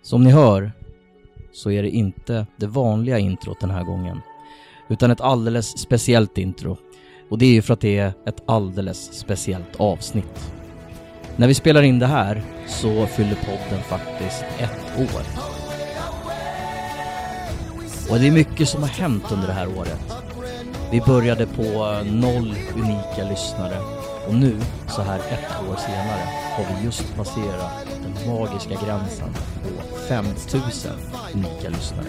Som ni hör så är det inte det vanliga introt den här gången, utan ett alldeles speciellt intro. Och det är ju för att det är ett alldeles speciellt avsnitt. När vi spelar in det här så fyller podden faktiskt 1 år. Och det är mycket som har hänt under det här året. Vi började på 0 unika lyssnare. Och nu, så här 1 år senare, har vi just passerat den magiska gränsen på 5000 unika lyssnare.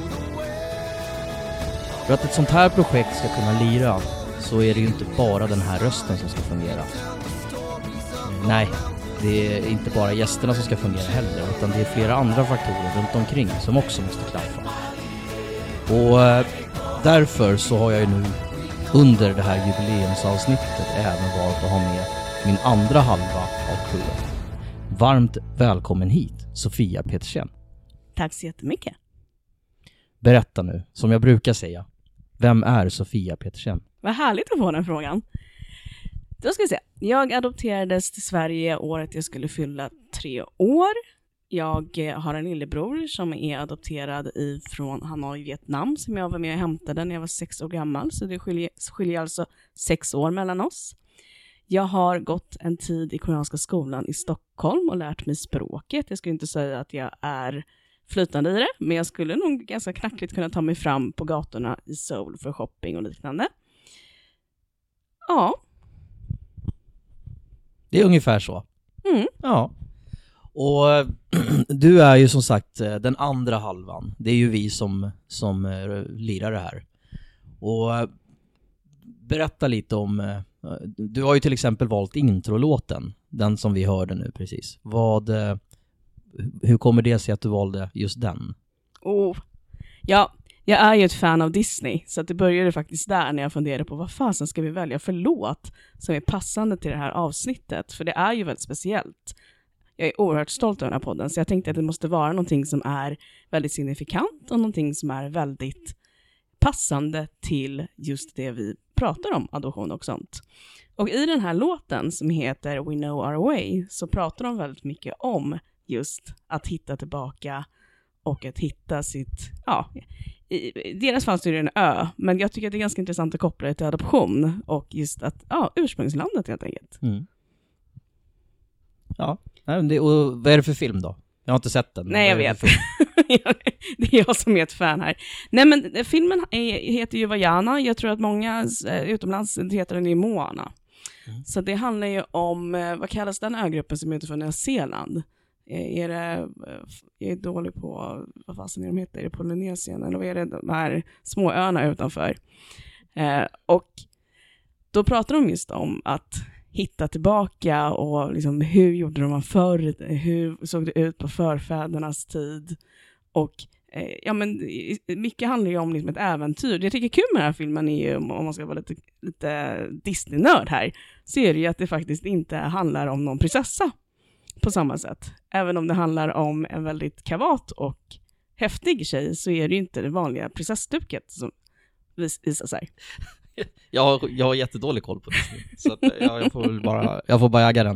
För att ett sånt här projekt ska kunna lira så är det ju inte bara den här rösten som ska fungera. Nej, det är inte bara gästerna som ska fungera heller, utan det är flera andra faktorer runt omkring som också måste klaffa. Och därför så har jag ju nu under det här jubileumsavsnittet även valt att ha med min andra halva av crewet. Varmt välkommen hit, Sofia Petersen. Tack så jättemycket. Berätta nu, som jag brukar säga. Vem är Sofia Petersen? Vad härligt att få den frågan. Då ska vi se. Jag adopterades till Sverige året jag skulle fylla 3 år. Jag har en lillebror som är adopterad ifrån Hanoi, Vietnam, som jag var med och hämtade när jag var 6 år gammal. Så det skiljer alltså 6 år mellan oss. Jag har gått en tid i koreanska skolan i Stockholm och lärt mig språket. Jag skulle inte säga att jag är flytande i det, men jag skulle nog ganska knackligt kunna ta mig fram på gatorna i Seoul för shopping och liknande. Ja. Det är ungefär så. Mm. Ja. Och du är ju som sagt den andra halvan. Det är ju vi som lirar det här. Och berätta lite om... Du har ju till exempel valt introlåten. Den som vi hörde nu precis. Hur kommer det sig att du valde just den? Ja, jag är ju ett fan av Disney. Så att det började faktiskt där när jag funderade på vad fasen ska vi välja för låt som är passande till det här avsnittet. För det är ju väldigt speciellt. Jag är oerhört stolt över den här podden, så jag tänkte att det måste vara någonting som är väldigt signifikant och någonting som är väldigt passande till just det vi pratar om, adoption och sånt. Och i den här låten som heter We Know Our Way så pratar de väldigt mycket om just att hitta tillbaka och att hitta sitt, i deras fall så är det en ö, men jag tycker att det är ganska intressant att koppla det till adoption och just att, ursprungslandet helt enkelt. Mm. Ja. Och vad är det för film då? Jag har inte sett den. Nej, jag vet. Det är jag som är ett fan här. Nej, men filmen heter ju Vaiana. Jag tror att många utomlands heter den i Moana. Mm. Så det handlar ju om, vad kallas den ögruppen som heter från Nya Zeeland? Jag är dålig på, vad fasen är de heter? Är det Polynesien? Eller vad är det, de här små öarna utanför? Och då pratar de just om att hitta tillbaka och liksom, hur gjorde de förr, hur såg det ut på förfädernas tid och mycket handlar ju om liksom ett äventyr. Det jag tycker är kul med den här filmen är ju, om man ska vara lite Disney-nörd här, så är det ju att det faktiskt inte handlar om någon prinsessa på samma sätt. Även om det handlar om en väldigt kavat och häftig tjej så är det ju inte det vanliga prinsessduket som visar sig. Jag har jättedålig koll på det. Så att, jag får bara äga den.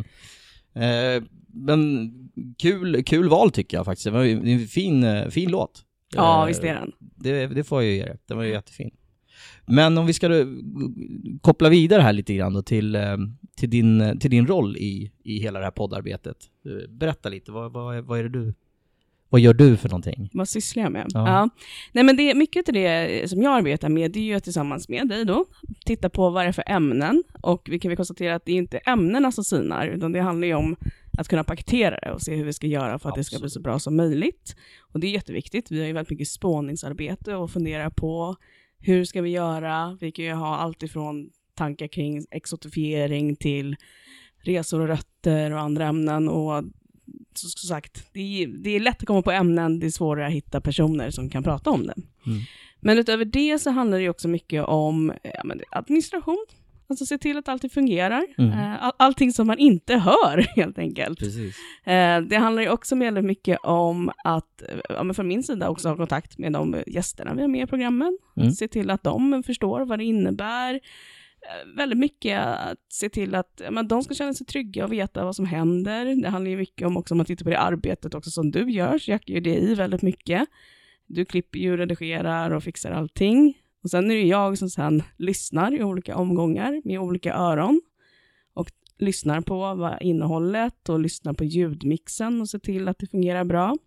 Men kul val tycker jag faktiskt. Det var en fin låt. Ja, visst är den. Det får jag ju ge det. Den var ju jättefin. Men om vi ska koppla vidare här lite grann då till din roll i hela det här poddarbetet. Berätta lite, vad gör du för någonting? Vad sysslar jag med? Ja. Nej, men det är mycket av det som jag arbetar med, det är ju tillsammans med dig då. Titta på vad det är för ämnen. Och vi kan väl konstatera att det är inte ämnena som synar, utan det handlar ju om att kunna paketera det och se hur vi ska göra för att det ska bli så bra som möjligt. Och det är jätteviktigt. Vi har ju väldigt mycket spåningsarbete och fundera på hur ska vi göra. Vi kan ju ha allt ifrån tankar kring exotifiering till resor och rötter och andra ämnen. Och som sagt, det är lätt att komma på ämnen, det är svårare att hitta personer som kan prata om det. Mm. Men utöver det så handlar det också mycket om administration. Alltså se till att allting fungerar. Mm. Allting som man inte hör helt enkelt. Precis. Det handlar ju också väldigt mycket om att från min sida också ha kontakt med de gästerna vi har med i programmen. Mm. Se till att de förstår vad det innebär. väldigt mycket att se till att de ska känna sig trygga och veta vad som händer. Det handlar ju mycket om också om att titta på det arbetet också som du gör. Så jag gör det i väldigt mycket. Du klipper ju, redigerar och fixar allting. Och sen är det jag som sen lyssnar i olika omgångar med olika öron. Och lyssnar på vad innehållet och lyssnar på ljudmixen och ser till att det fungerar bra.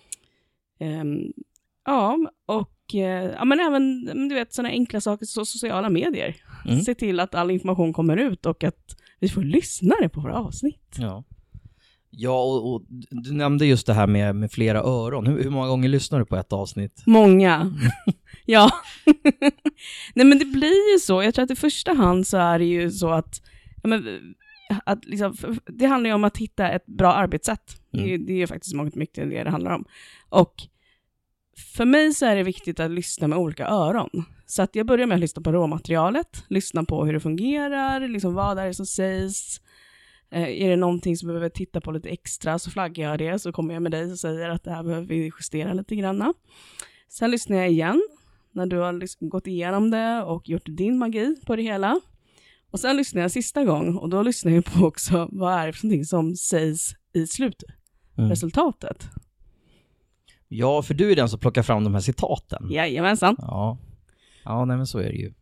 Men även du vet sådana enkla saker som sociala medier. Se till att all information kommer ut och att vi får lyssnare på våra avsnitt. Ja, och du nämnde just det här med flera öron. Hur många gånger lyssnar du på ett avsnitt? Många. Ja. Nej, men det blir ju så. Jag tror att i första hand så är det ju så att liksom, det handlar ju om att hitta ett bra arbetssätt. Det är ju faktiskt mycket det handlar om. Och för mig så är det viktigt att lyssna med olika öron. Så att jag börjar med att lyssna på råmaterialet. Lyssna på hur det fungerar. Liksom vad är det som sägs. Är det någonting som behöver titta på lite extra så flaggar jag det. Så kommer jag med dig och säger att det här behöver vi justera lite grann. Sen lyssnar jag igen. När du har gått igenom det och gjort din magi på det hela. Och sen lyssnar jag sista gång. Och då lyssnar jag på också vad är det för någonting som sägs i slutresultatet. Ja, för du är den som plockar fram de här citaten. Jajamensan. Ja, nej men så är det ju.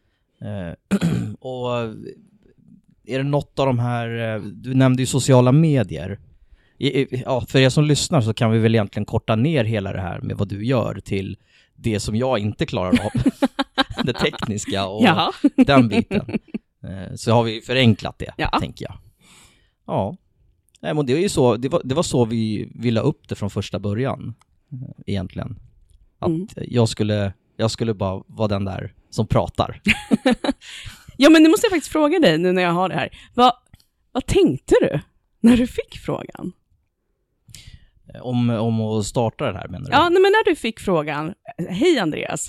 Och är det något av de här, du nämnde ju sociala medier. För er som lyssnar så kan vi väl egentligen korta ner hela det här med vad du gör till det som jag inte klarar av. Det tekniska och den biten. Så har vi förenklat det, tänker jag. Ja, men det är ju så, det var så vi ville upp det från första början. Egentligen. Att jag skulle bara vara den där som pratar. Ja, men nu måste jag faktiskt fråga dig nu när jag har det här. Vad tänkte du när du fick frågan? Om att starta det här, menar du? Ja, men när du fick frågan. Hej Andreas.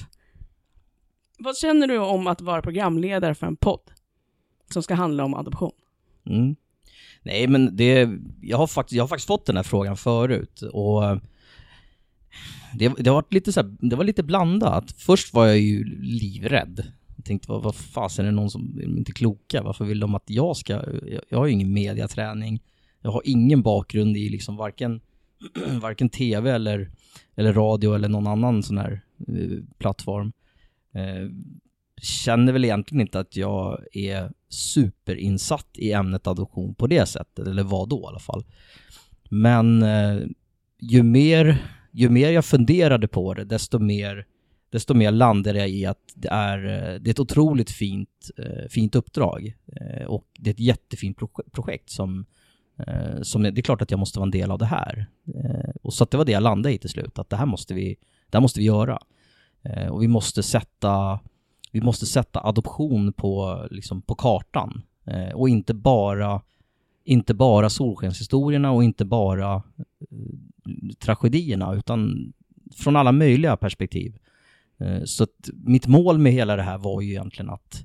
Vad känner du om att vara programledare för en podd som ska handla om adoption? Nej, men jag har faktiskt fått den här frågan förut och det har varit lite så här, det var lite blandat. Först var jag ju livrädd. Jag tänkte, vad fasen är det någon som är inte kloka? Varför vill de att jag har ju ingen mediaträning. Jag har ingen bakgrund i liksom varken tv eller radio eller någon annan sån här plattform. Känner väl egentligen inte att jag är superinsatt i ämnet adoption på det sättet, eller vad då i alla fall. Men ju mer jag funderade på det, desto mer landade jag i att det är ett otroligt fint uppdrag. Och det är ett jättefint projekt som det är klart att jag måste vara en del av det här. Och så att det var det jag landade i till slut, att det här måste vi göra. Och vi måste sätta adoption på kartan. Och inte bara solskenshistorierna och inte bara tragedierna, utan från alla möjliga perspektiv. Så att mitt mål med hela det här var ju egentligen att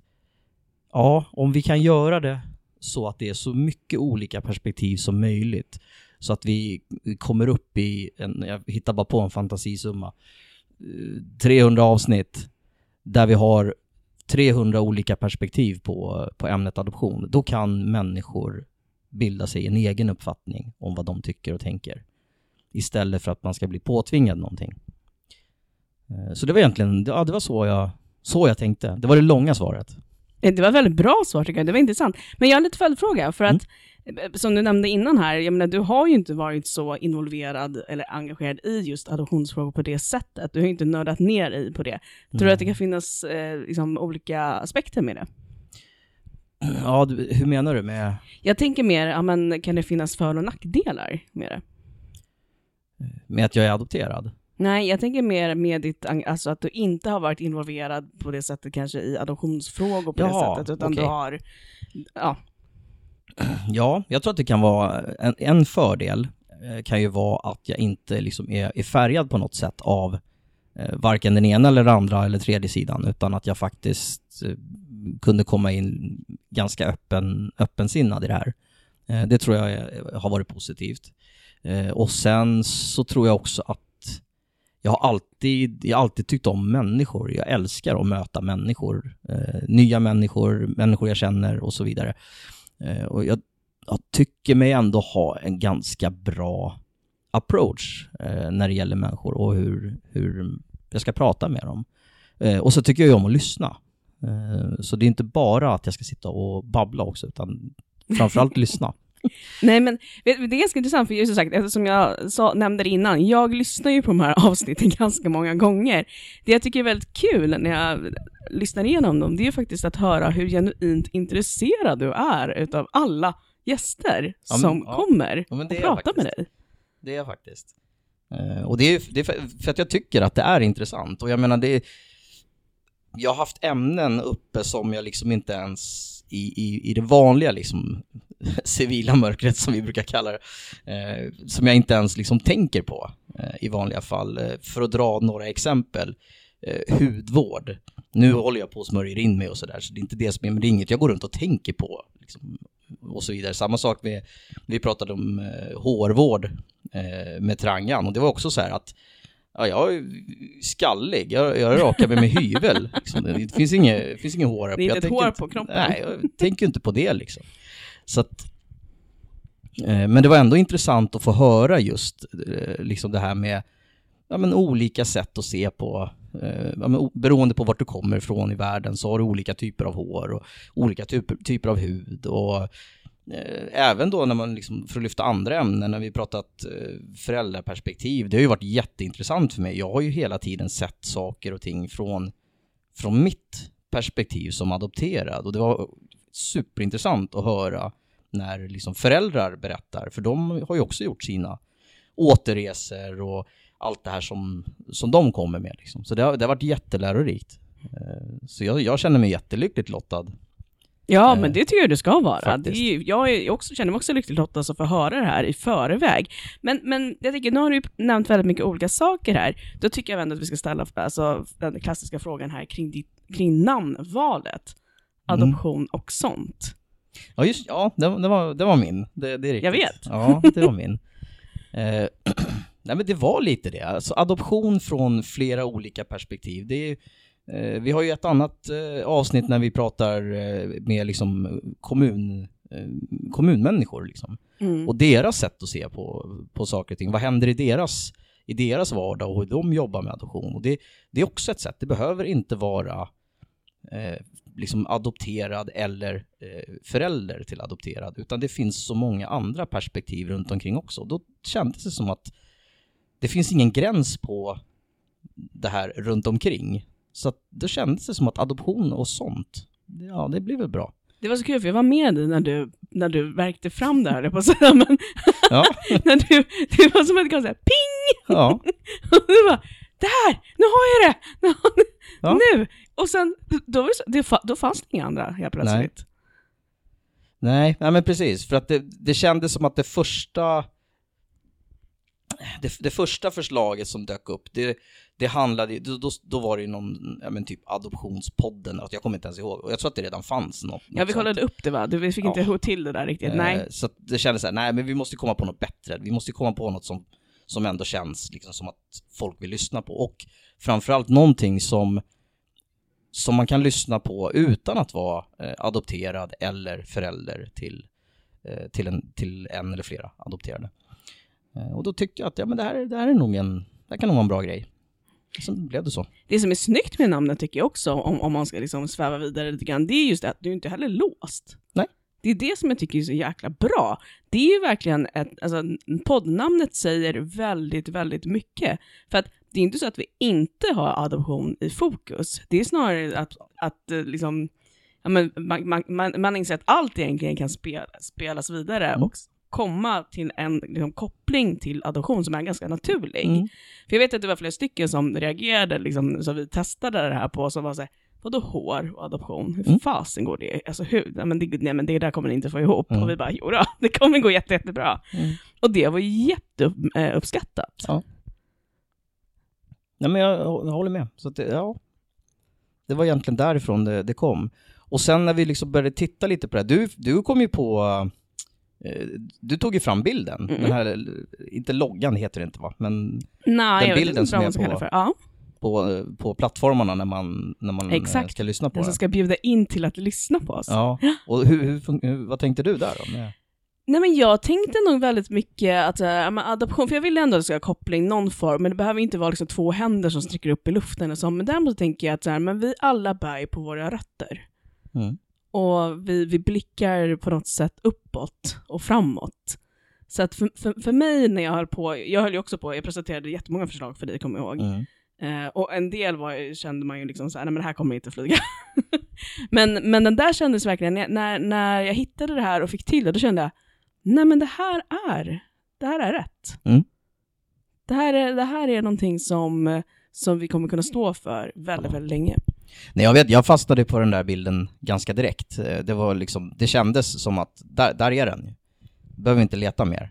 om vi kan göra det så att det är så mycket olika perspektiv som möjligt, så att vi kommer upp i jag hittar bara på en fantasisumma, 300 avsnitt där vi har 300 olika perspektiv på ämnet adoption. Då kan människor bilda sig en egen uppfattning om vad de tycker och tänker, istället för att man ska bli påtvingad någonting. Så det var egentligen, det var så jag tänkte. Det var det långa svaret. Det var ett väldigt bra svar, tycker jag. Det var intressant. Men jag har lite följdfråga, för att som du nämnde innan här, jag menar, du har ju inte varit så involverad eller engagerad i just adoptionsfrågor på det sättet. Du har ju inte nördat ner i på det. Tror du att det kan finnas olika aspekter med det? Ja, hur menar du med? Jag tänker mer, kan det finnas för- och nackdelar med det? Med att jag är adopterad? Nej, jag tänker mer med alltså att du inte har varit involverad på det sättet kanske i adoptionsfrågor på det sättet, utan du har... Ja, jag tror att det kan vara en fördel kan ju vara att jag inte liksom är färgad på något sätt av varken den ena eller andra eller tredje sidan, utan att jag faktiskt kunde komma in ganska öppensinnad i det här. Det tror jag har varit positivt. Och sen så tror jag också att jag har alltid tyckt om människor. Jag älskar att möta människor. Nya människor jag känner och så vidare. Och jag tycker mig ändå ha en ganska bra approach när det gäller människor och hur jag ska prata med dem. Och så tycker jag om att lyssna. Så det är inte bara att jag ska sitta och babbla också, utan framförallt lyssna. Nej, men det är ganska intressant, för just sagt, eftersom jag nämnde det innan, jag lyssnar ju på de här avsnitten ganska många gånger. Det jag tycker är väldigt kul när jag lyssnar igenom dem, det är ju faktiskt att höra hur genuint intresserad du är utav alla gäster som kommer och pratar med dig. Det är faktiskt. Och det är för att jag tycker att det är intressant. Och jag menar, jag har haft ämnen uppe som jag liksom inte ens i det vanliga liksom civila mörkret som vi brukar kalla det, som jag inte ens liksom tänker på i vanliga fall. För att dra några exempel, hudvård. Nu håller jag på och smörjer in mig och sådär, så det är inte det som är, men det är inget jag går runt och tänker på liksom, och så vidare. Samma sak med, vi pratade om hårvård med Trangan, och det var också så här att jag är skallig, jag rakar mig med hyvel liksom. Det finns inget hår. Det är inte ett hår på kroppen. Nej, jag tänker inte på det liksom. Så att, men det var ändå intressant att få höra just liksom det här med olika sätt att se på, beroende på vart du kommer ifrån i världen, så har du olika typer av hår och olika typer av hud, och även då när man liksom, för att lyfta andra ämnen, när vi pratat föräldraperspektiv, det har ju varit jätteintressant för mig. Jag har ju hela tiden sett saker och ting från mitt perspektiv som adopterad, och det var superintressant att höra när liksom föräldrar berättar, för de har ju också gjort sina återresor och allt det här som de kommer med liksom. Så det har varit jättelärorikt. Så jag känner mig jättelyckligt lottad. Ja, men det tycker jag det ska vara. Jag känner mig också lyckligt lottad att få höra det här i förväg. Men jag tycker, nu har du nämnt väldigt mycket olika saker här. Då tycker jag ändå att vi ska ställa den klassiska frågan här kring namnvalet. Adoption och sånt. Ja, det var min. Det är riktigt. Jag vet. Ja, det var min. Nej, men det var lite det. Alltså, adoption från flera olika perspektiv. Det är, vi har ju ett annat avsnitt när vi pratar med liksom kommunmänniskor liksom. Och deras sätt att se på saker och ting. Vad händer i deras vardag och hur de jobbar med adoption. Och det är också ett sätt. Det behöver inte vara liksom adopterad eller förälder till adopterad, utan det finns så många andra perspektiv runt omkring också. Då kändes det som att det finns ingen gräns på det här runt omkring. Så att det kändes som att adoption och sånt, ja, det blir väl bra. Det var så kul, för jag var med när du verkte fram det här på så här, men ja. när du var som att det kom så här, ping! Ja. Och du bara, där! Nu har jag det! Ja. Nu! Och sen, då fanns det inga andra helt plötsligt. Nej, men precis. För att det kändes som att det första förslaget som dök upp, det handlade, då var det ju någon typ adoptionspodden, att jag kommer inte ens ihåg, och jag tror att det redan fanns något. Ja, vi kollade upp det, va? Vi fick inte till det där riktigt. Nej. Så det kändes så här, nej, men vi måste komma på något bättre. Vi måste komma på något som ändå känns liksom som att folk vill lyssna på, och framförallt någonting som man kan lyssna på utan att vara adopterad eller förälder till en eller flera adopterade. Och då tyckte jag att men det här kan nog vara en bra grej. Så blev det så. Det som är snyggt med namnet tycker jag också, om man ska liksom sväva vidare lite grann, det är just det att du inte heller är låst. Nej. Det är det som jag tycker är så jäkla bra. Det är ju verkligen poddnamnet säger väldigt, väldigt mycket. För att det är inte så att vi inte har adoption i fokus. Det är snarare att liksom, ja, men man inser att allt egentligen kan spelas vidare och komma till en liksom, koppling till adoption som är ganska naturlig. För jag vet att det var flera stycken som reagerade, liksom, så vi testade det här på, som var så här, vadå hår och adoption? Hur fasen går det? Alltså, nej, men det där kommer ni inte få ihop. Och vi bara, jodå, det kommer gå jättebra. Och det var jätteuppskattat. Ja. Nej, men jag håller med. Så att det var egentligen därifrån det kom. Och sen när vi liksom började titta lite på det, du kom ju på Du tog ju fram bilden. Den här, inte loggan heter det inte va? Men nej, den bilden som är för. På plattformarna när man ska lyssna på den. Som ska bjuda in till att lyssna på oss. Ja, och vad tänkte du där då? Nej, men jag tänkte nog väldigt mycket att adoption, för jag vill ändå att det ska ha koppling någon form, men det behöver inte vara liksom 2 händer som sträcker upp i luften och så, men däremot tänker jag att men vi alla bär på våra rötter. Och vi blickar på något sätt uppåt och framåt. Så att för mig när jag höll ju också på, jag presenterade jättemånga förslag för dig, kommer jag ihåg. Och en del kände man ju liksom så här, nej men det här kommer inte flyga. men den där kändes verkligen, när jag hittade det här och fick till det, då kände jag, nej men det här är rätt. Det här är någonting som vi kommer kunna stå för väldigt, väldigt länge. Nej, jag fastnade på den där bilden ganska direkt. Det var liksom, det kändes som att där är den. Behöver inte leta mer.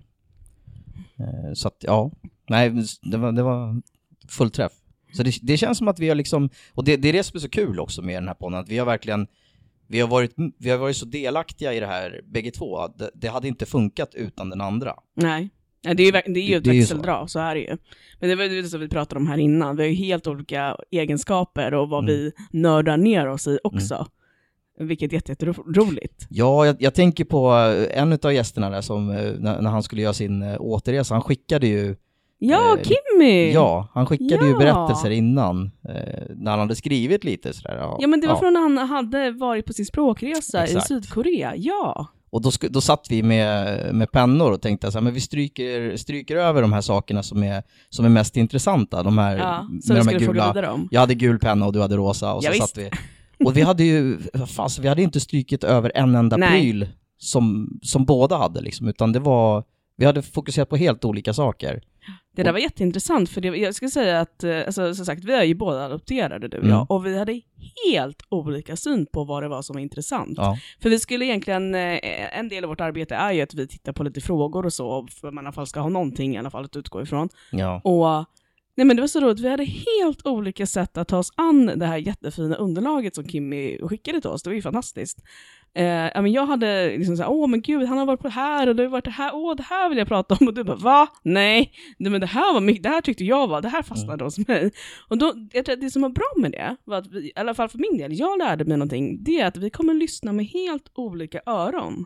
Så att ja, nej, det var full träff. Så det känns som att vi har liksom, och det är det som är så kul också med den här podden, att vi har varit så delaktiga i det här bägge två. Det hade inte funkat utan den andra. Nej. Det är ju ett växeldrag, så är det ju. Men det var ju så vi pratade om här innan. Vi har ju helt olika egenskaper och vad vi nördar ner oss i också. Vilket är jätteroligt. Ja, jag tänker på en av gästerna där som när han skulle göra sin återresa, han skickade ju Kimmy! Ja, han skickade ju berättelser innan när han hade skrivit lite sådär. Ja, men det var från när han hade varit på sin språkresa i Sydkorea, Och då satt vi med pennor och tänkte så här, men vi stryker över de här sakerna som är mest intressanta. De här, så med de här gula. Jag hade gul penna och du hade rosa. Och så satt vi. Och vi hade inte strykit över en enda pryl som båda hade liksom, utan vi hade fokuserat på helt olika saker. Det där var jätteintressant, för jag ska säga att alltså, som sagt, vi är ju båda adopterade, du och jag, och vi hade helt olika syn på vad det var som var intressant. För vi skulle egentligen, en del av vårt arbete är ju att vi tittar på lite frågor och så, för man i alla fall ska ha någonting i alla fall att utgå ifrån. Och nej, men det var så roligt, vi hade helt olika sätt att ta oss an det här jättefina underlaget som Kimmy skickade till oss. Det var ju fantastiskt. Men jag hade liksom såhär, men gud, han har varit på här och det har varit det här, det här vill jag prata om, och du bara, va? Nej, men det här var mycket, det här tyckte jag det här fastnade hos mig. Och då, jag tror att det som var bra med det var att vi, i alla fall för min del, jag lärde mig någonting, det är att vi kommer lyssna med helt olika öron.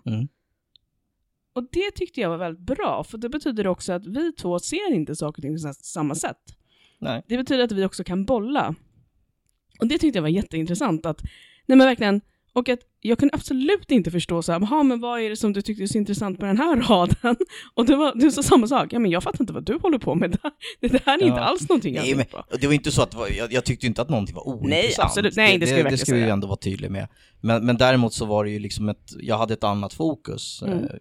Och det tyckte jag var väldigt bra, för det betyder också att vi två ser inte saker och ting på samma sätt. Nej. Det betyder att vi också kan bolla. Och det tyckte jag var jätteintressant, att nej men verkligen. Och att jag kunde absolut inte förstå så här, men vad är det som du tyckte är så intressant på den här raden? Och det sa samma sak. Ja, men jag fattar inte vad du håller på med. Det här är inte alls någonting jag tänker på. Det var inte så att jag tyckte inte att någonting var ointressant. Nej, absolut. Nej, det ska vi ju ändå vara tydliga med. Men däremot så var det ju liksom jag hade ett annat fokus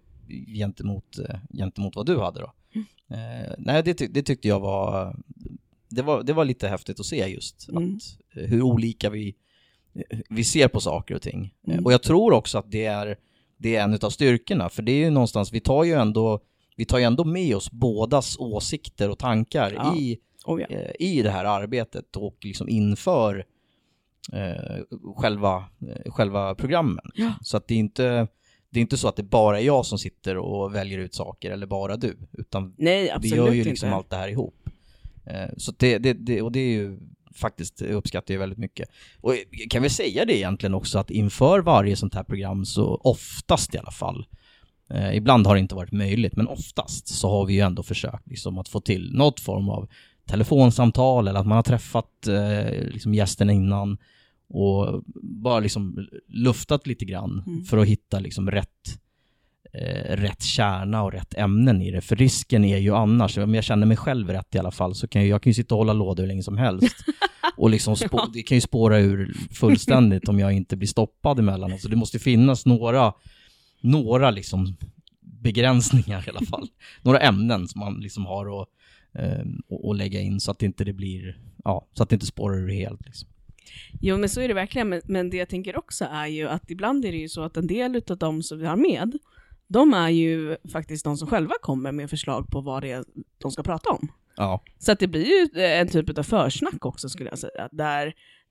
gentemot vad du hade då. Nej, det tyckte jag var det var lite häftigt att se just att hur olika vi ser på saker och ting. Och jag tror också att det är en av styrkorna, för det är ju någonstans, vi tar ju ändå med oss bådas åsikter och tankar i det här arbetet och liksom inför själva programmen. Så att det är inte så att det bara är jag som sitter och väljer ut saker, eller bara du, utan vi gör ju liksom allt det här ihop. Så det är ju faktiskt, uppskattar jag väldigt mycket. Och kan vi säga det egentligen också, att inför varje sånt här program, så oftast i alla fall, ibland har det inte varit möjligt, men oftast så har vi ju ändå försökt liksom att få till något form av telefonsamtal, eller att man har träffat liksom gästen innan och bara liksom luftat lite grann för att hitta liksom rätt kärna och rätt ämnen i det. För risken är ju annars, om jag känner mig själv rätt i alla fall, så kan jag ju sitta och hålla lådor hur länge som helst. Och liksom det kan ju spåra ur fullständigt om jag inte blir stoppad emellan. Så det måste finnas några liksom begränsningar i alla fall. Några ämnen som man liksom har att lägga in, så att inte det blir, så att det inte spårar ur helt liksom. Jo, men så är det verkligen. Men det jag tänker också är ju att ibland är det ju så att en del av dem som vi har med, de är ju faktiskt de som själva kommer med förslag på vad det är de ska prata om. Så att det blir ju en typ av försnack också, skulle jag säga. Där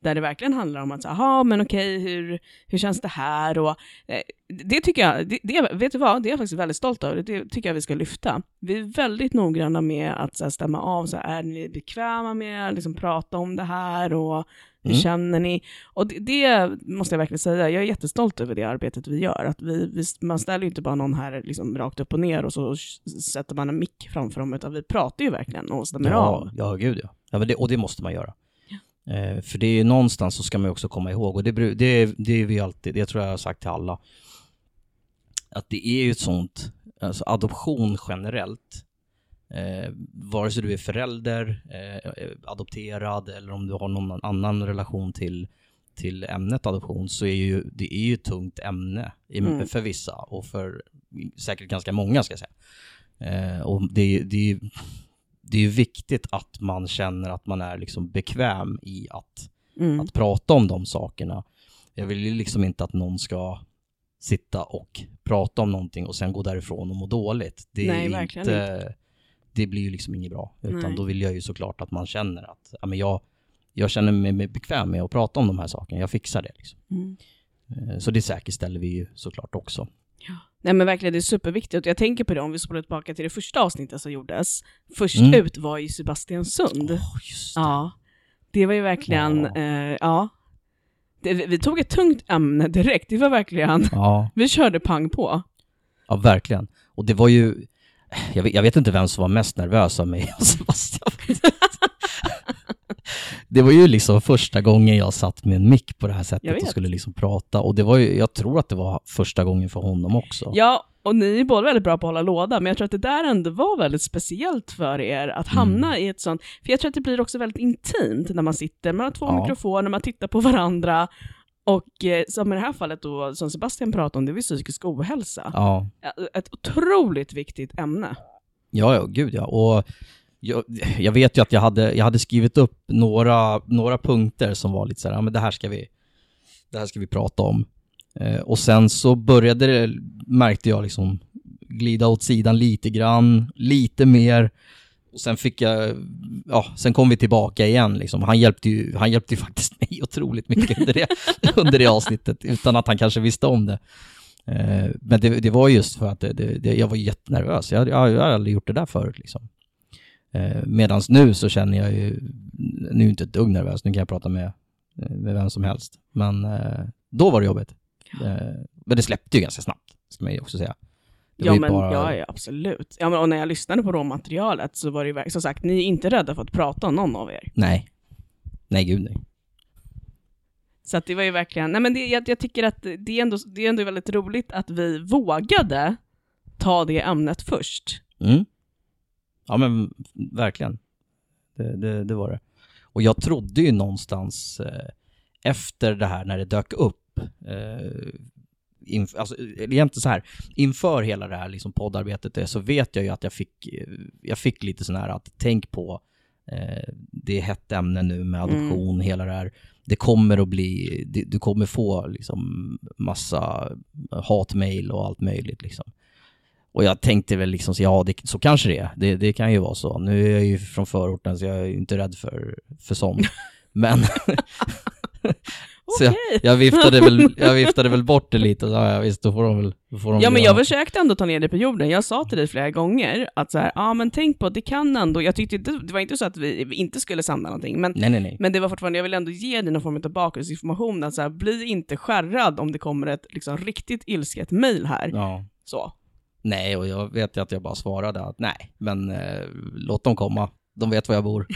där det verkligen handlar om att säga, men okej, hur känns det här? Och det tycker jag, vet du vad, det är jag faktiskt väldigt stolt över. Det tycker jag vi ska lyfta. Vi är väldigt noggranna med att så här, stämma av, så här, är ni bekväma med att liksom prata om det här och hur känner ni? Och det måste jag verkligen säga, jag är jättestolt över det arbetet vi gör. Att man ställer ju inte bara någon här liksom rakt upp och ner och så sätter man en mick framför dem, utan vi pratar ju verkligen och stämmer av. Ja, gud ja. Och det måste man göra. För det är någonstans så ska man ju också komma ihåg, och det är vi alltid, det tror jag har sagt till alla, att det är ju ett sånt, alltså adoption generellt, vare sig du är förälder, adopterad, eller om du har någon annan relation till ämnet adoption, så är det är ju ett tungt ämne för vissa, och för säkert ganska många, ska jag säga. Och det är viktigt att man känner att man är liksom bekväm i att prata om de sakerna. Jag vill ju liksom inte att någon ska sitta och prata om någonting och sen gå därifrån och må dåligt. Det blir ju liksom inget bra. Utan då vill jag ju såklart att man känner att jag känner mig bekväm med att prata om de här sakerna. Jag fixar det liksom. Så det säkerställer vi ju såklart också. Ja. Nej, men verkligen, det är superviktigt. Jag tänker på det, om vi spolar tillbaka till det första avsnittet som gjordes. Först ut var ju Sebastian Sund. Just det. Ja, det var ju verkligen, vi tog ett tungt ämne direkt. Det var verkligen, vi körde pang på. Ja, verkligen. Och det var ju, jag vet inte vem som var mest nervös av mig och Sebastian. Det var ju liksom första gången jag satt med en mick på det här sättet och skulle liksom prata. Och det var ju, jag tror att det var första gången för honom också. Ja, och ni är båda väldigt bra på att hålla låda. Men jag tror att det där ändå var väldigt speciellt för er att hamna i ett sånt. För jag tror att det blir också väldigt intimt när man sitter med två mikrofoner, man tittar på varandra. Och som i det här fallet då, som Sebastian pratade om, det var psykisk ohälsa. Ja. Ett otroligt viktigt ämne. Ja, gud ja. Och jag vet ju att jag hade skrivit upp några punkter som var lite så här, men det här ska vi prata om. Och sen så märkte jag liksom glida åt sidan lite grann, lite mer. Och sen sen kom vi tillbaka igen liksom. Han hjälpte ju faktiskt mig otroligt mycket under det avsnittet, utan att han kanske visste om det. Men det var just för att jag var jättenervös. Jag har aldrig gjort det där förut liksom. Medan nu så känner jag ju, nu är inte ett dugg nervös, nu kan jag prata med vem som helst. Men då var det jobbigt. Men det släppte ju ganska snabbt, ska man ju också säga. Ja, absolut. Ja, men och när jag lyssnade på råmaterialet så var det ju, som sagt, ni är inte rädda för att prata om någon av er. Nej, gud nej. Så att det var ju verkligen, nej men jag tycker att det är ändå väldigt roligt att vi vågade ta det ämnet först. Ja, men verkligen. Det var det. Och jag trodde ju någonstans efter det här, när det dök upp, egentligen så här, inför hela det här liksom poddarbetet, så vet jag ju att jag fick lite sån här att tänk på det är hett ämne nu med adoption, hela det här. Det kommer att bli, du kommer få liksom massa hatmail och allt möjligt liksom. Och jag tänkte väl liksom, så kanske det är. Det kan ju vara så. Nu är jag ju från förorten, så jag är inte rädd för sånt. Men så jag viftade väl bort det lite. Så visst, då får de men jag försökte ändå ta ner det på jorden. Jag sa till dig flera gånger att så här, men tänk på att det kan ändå. Jag tyckte det var inte så att vi inte skulle samla någonting, men nej. Men det var fortfarande, jag vill ändå ge dig någon form av bakgrundsinformation, att så här, bli inte skärrad om det kommer ett liksom riktigt ilsket mejl här. Ja. Så. Nej, och jag vet ju att jag bara svarade att nej, men låt dem komma. De vet var jag bor.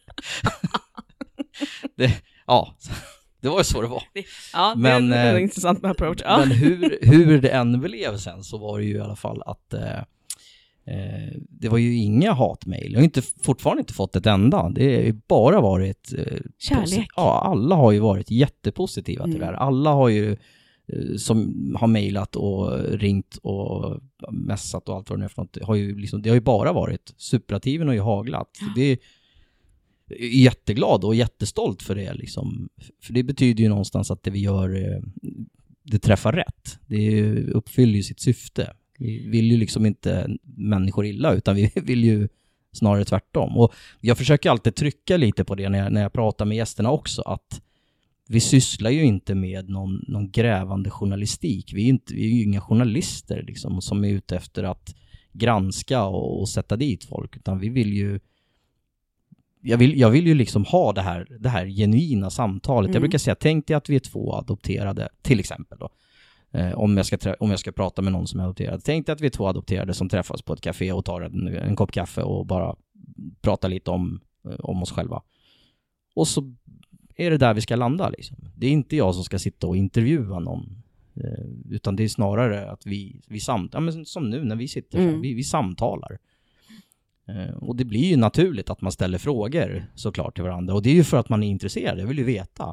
Det var ju så det var. Ja, men, det är en intressant approach. Ja. Men hur det än blev sen, så var det ju i alla fall att det var ju inga hatmejl. Jag har fortfarande inte fått ett enda. Det har ju bara varit kärlek. Alla har ju varit jättepositiva till det här. Alla har ju som har mejlat och ringt och messat och allt vad det är för något, det har ju bara varit superlativen och ju haglat. Ja. Det är jätteglad och jättestolt för det liksom. För det betyder ju någonstans att det vi gör, det träffar rätt. Det uppfyller ju sitt syfte. Vi vill ju liksom inte människor illa, utan vi vill ju snarare tvärtom. Och jag försöker alltid trycka lite på det när jag pratar med gästerna också, att vi sysslar ju inte med någon grävande journalistik. Vi är ju inga journalister liksom, som är ute efter att granska och sätta dit folk, utan vi vill ju jag vill ju liksom ha det här genuina samtalet. Jag brukar säga, tänk dig att vi är 2 adopterade till exempel då. Om jag ska prata med någon som är adopterad. Tänk dig att vi är 2 adopterade som träffas på ett café och tar en kopp kaffe och bara pratar lite om oss själva. Och så är det där vi ska landa liksom. Det är inte jag som ska sitta och intervjua någon, utan det är snarare att vi men som nu när vi sitter vi samtalar. Och det blir ju naturligt att man ställer frågor såklart till varandra, och det är ju för att man är intresserad. Jag vill ju veta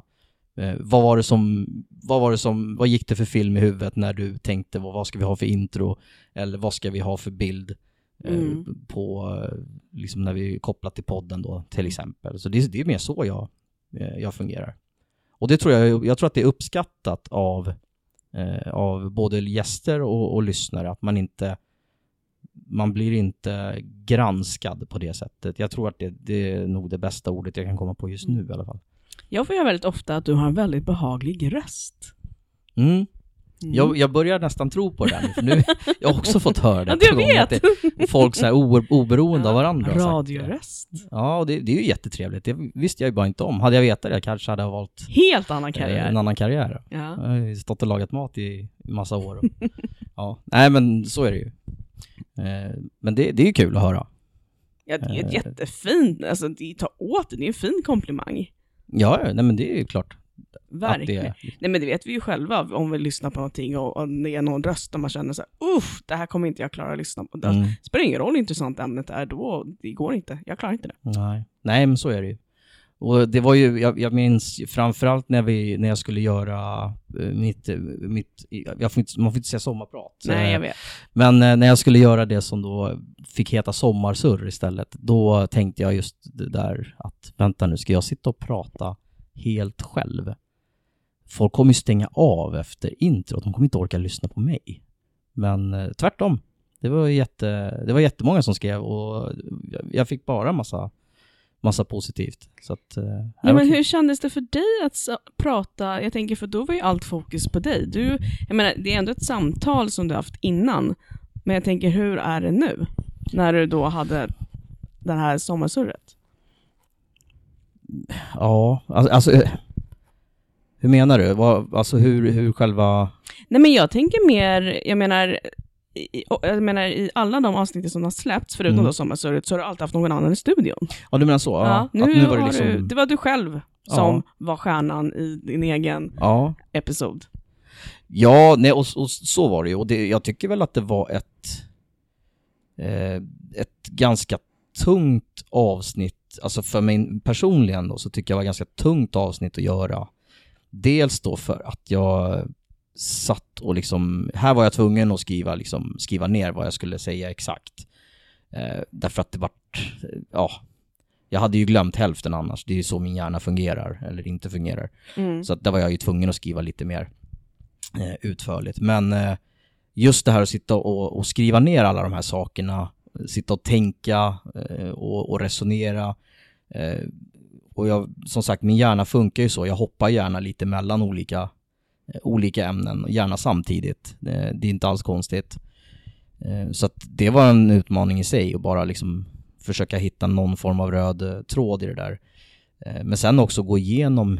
vad gick det för film i huvudet när du tänkte vad ska vi ha för intro, eller vad ska vi ha för bild på liksom när vi kopplat till podden då till exempel. Så det är mer så jag fungerar. Och det tror jag tror att det är uppskattat av både gäster och lyssnare, att man blir inte granskad på det sättet. Jag tror att det är nog det bästa ordet jag kan komma på just nu i alla fall. Jag får ju väldigt ofta att du har en väldigt behaglig röst. Jag börjar nästan tro på det nu, för nu jag har också fått höra det. Ja, du vet! Att folk så här oberoende av varandra. Radioröst. Ja, och det är ju jättetrevligt. Det visste jag ju bara inte om. Hade jag vetat det, kanske hade jag valt helt annan karriär. En annan karriär. Ja. Jag har ju stått och lagat mat i massa år. Ja. Nej, men så är det ju. Men det är ju kul att höra. Ja, det är ett jättefint. Alltså, ta åt det är en fin komplimang. Ja, nej, men det är ju klart. Verkligen. Nej, men det vet vi ju själva om vi lyssnar på någonting och det är någon röst och man känner så här, det här kommer inte jag klara att lyssna på. Det spelar ingen roll hur intressant ämnet är då, det går inte. Jag klarar inte det. Nej, men så är det ju. Och det var ju, jag minns framförallt när jag skulle göra man får inte säga sommarprat. Nej, jag vet. Men när jag skulle göra det som då fick heta sommarsurr istället, då tänkte jag just det där att vänta nu, ska jag sitta och prata helt själv? Folk kommer ju stänga av efter introt, de kommer inte orka lyssna på mig. Men tvärtom. Det var jättemånga som skrev, och jag fick bara massa positivt. Så att, men hur kändes det för dig att prata? Jag tänker, för då var ju allt fokus på dig. Jag menar, det är ändå ett samtal som du haft innan. Men jag tänker, hur är det nu? När du då hade det här sommarsurret. Ja, alltså hur menar du? Alltså hur själva... Nej, men jag tänker mer, jag menar i alla de avsnitt som har släppts, förutom då sommarsurret, så har du alltid haft någon annan i studion. Ja, du menar så? Ja. Nu var det liksom... det var du själv som var stjärnan i din egen episod. Ja, nej, och så var det ju. Och jag tycker väl att det var ett ganska tungt avsnitt. Alltså för mig personligen då, så tycker jag det var ganska tungt avsnitt att göra. Dels då för att jag satt och liksom, här var jag tvungen att skriva ner vad jag skulle säga exakt. Därför att det vart, jag hade ju glömt hälften annars. Det är ju så min hjärna fungerar, eller inte fungerar. Så att där var jag ju tvungen att skriva lite mer utförligt. Men just det här att sitta och skriva ner alla de här sakerna, sitta och tänka och resonera. Och som sagt, min hjärna funkar ju så. Jag hoppar gärna lite mellan olika ämnen, gärna samtidigt. Det är inte alls konstigt. Så att det var en utmaning i sig att bara liksom försöka hitta någon form av röd tråd i det där. Men sen också gå igenom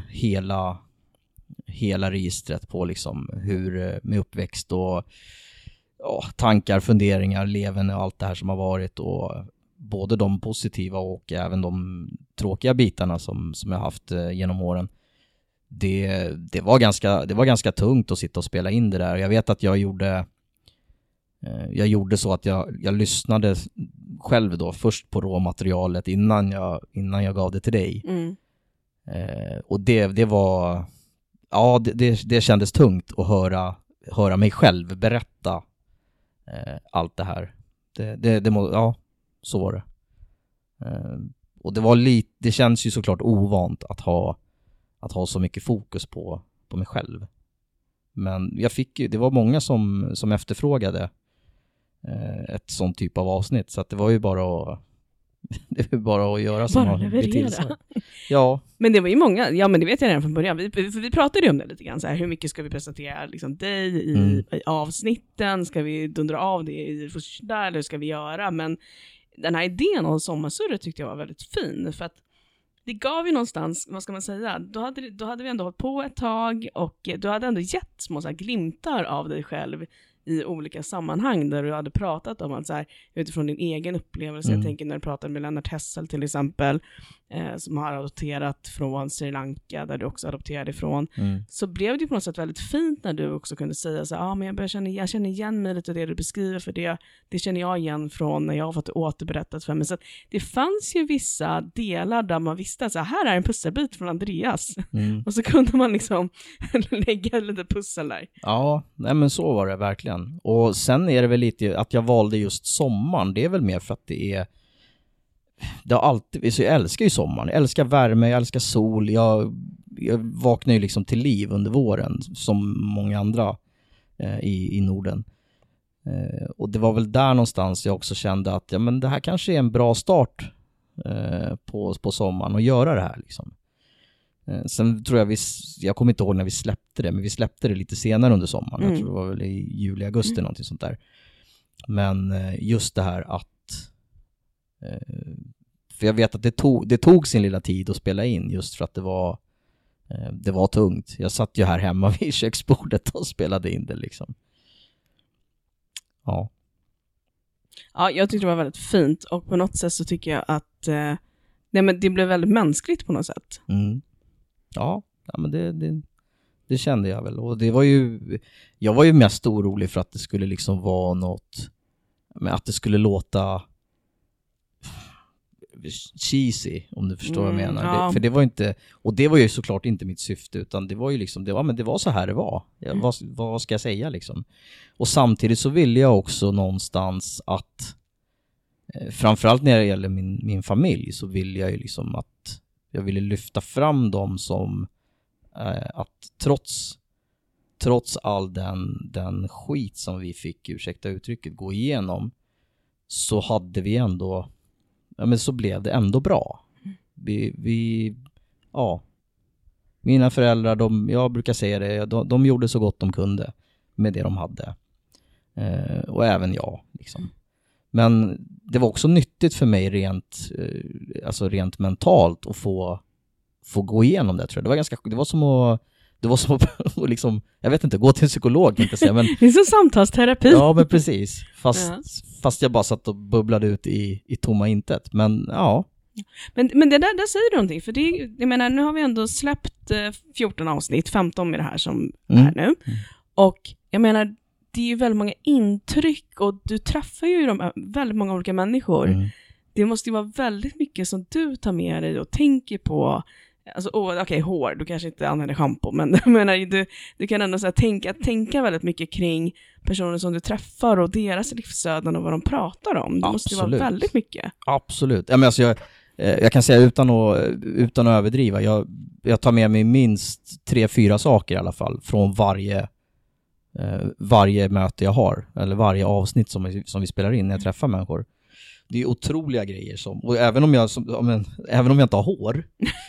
hela registret på liksom hur med uppväxt och tankar, funderingar, levande och allt det här som har varit, och både de positiva och även de tråkiga bitarna som jag haft genom åren. Det var ganska tungt att sitta och spela in det där. Jag vet att jag gjorde så att jag lyssnade själv då först på råmaterialet innan jag gav det till dig. Och det var det kändes tungt att höra mig själv berätta allt det här. Så var det. Och det känns ju såklart ovant att ha så mycket fokus på mig själv. Men det var många som efterfrågade ett sånt typ av avsnitt, så att det var ju bara Det är bara att göra som bara man blir till. leverera. Ja. Men det var ju många, ja men det vet jag redan från början. Vi pratade ju om det lite grann, så här, hur mycket ska vi presentera liksom dig i avsnitten? Ska vi dundra av det i första eller hur ska vi göra? Men den här idén om sommarsurret tyckte jag var väldigt fin, för att det gav ju någonstans, vad ska man säga, då hade vi ändå hållit på ett tag och du hade ändå gett små så här glimtar av dig själv i olika sammanhang där du hade pratat om att så här, utifrån din egen upplevelse. Jag tänker när du pratade med Lennart Hessel till exempel, som har adopterat från Sri Lanka, där du också adopterade ifrån, så blev det på något sätt väldigt fint när du också kunde säga så här, men jag känner igen mig lite av det du beskriver, för det känner jag igen från när jag har fått det återberättat för mig. Så att det fanns ju vissa delar där man visste att så här är en pusselbit från Andreas. Och så kunde man liksom lägga lite pussel där. Ja, nej men så var det verkligen. Och sen är det väl lite att jag valde just sommaren. Det är väl mer för att det har alltid, så jag älskar ju sommaren. Jag älskar värme, jag älskar sol. Jag vaknar ju liksom till liv under våren som många andra i Norden. Och det var väl där någonstans jag också kände att ja, men det här kanske är en bra start på sommaren och göra det här liksom. Sen tror jag kommer inte ihåg när vi släppte det, men vi släppte det lite senare under sommaren. Jag tror det var väl i juli, augusti någonting sånt där. Men just det här att för jag vet att det tog sin lilla tid att spela in, just för att det var tungt. Jag satt ju här hemma vid köksbordet och spelade in det liksom. Ja, jag tyckte det var väldigt fint, och på något sätt så tycker jag att men det blev väldigt mänskligt på något sätt. Ja, men det kände jag väl. Och jag var ju mest orolig för att det skulle liksom vara något, men att det skulle låta cheesy, om du förstår vad jag menar. Ja. För det var inte, och det var ju såklart inte mitt syfte, utan det var ju liksom, men det var så här det var. Vad ska jag säga liksom? Och samtidigt så ville jag också någonstans att framförallt när det gäller min familj, så vill jag ju liksom att jag ville lyfta fram dem som att trots all den skit som vi fick, ursäkta uttrycket, gå igenom, så hade vi ändå, men så blev det ändå bra. Mina föräldrar, jag brukar säga det, de gjorde så gott de kunde med det de hade. Och även jag liksom. Men det var också nyttigt för mig rent mentalt att få gå igenom det, tror jag. Det var som att liksom, jag vet inte, gå till en psykolog, inte säga, men det är som samtalsterapi. Ja, men precis. Fast jag bara satt och bubblade ut i tomma intet. Men ja. Men det där säger du någonting, för jag menar, nu har vi ändå släppt 14 avsnitt, 15 med det här som är nu. Och jag menar, det är ju väldigt många intryck, och du träffar ju väldigt många olika människor. Det måste ju vara väldigt mycket som du tar med dig och tänker på. Alltså, okej, hår, du kanske inte använder shampoo, men jag menar, du kan ändå så här, tänka väldigt mycket kring personer som du träffar och deras livsöden och vad de pratar om. Det måste ju vara väldigt mycket. Absolut. Ja, men alltså jag kan säga utan att överdriva, jag tar med mig minst 3-4 saker i alla fall från varje möte jag har, eller varje avsnitt som vi spelar in när jag träffar människor. Det är otroliga grejer och även om jag inte har hår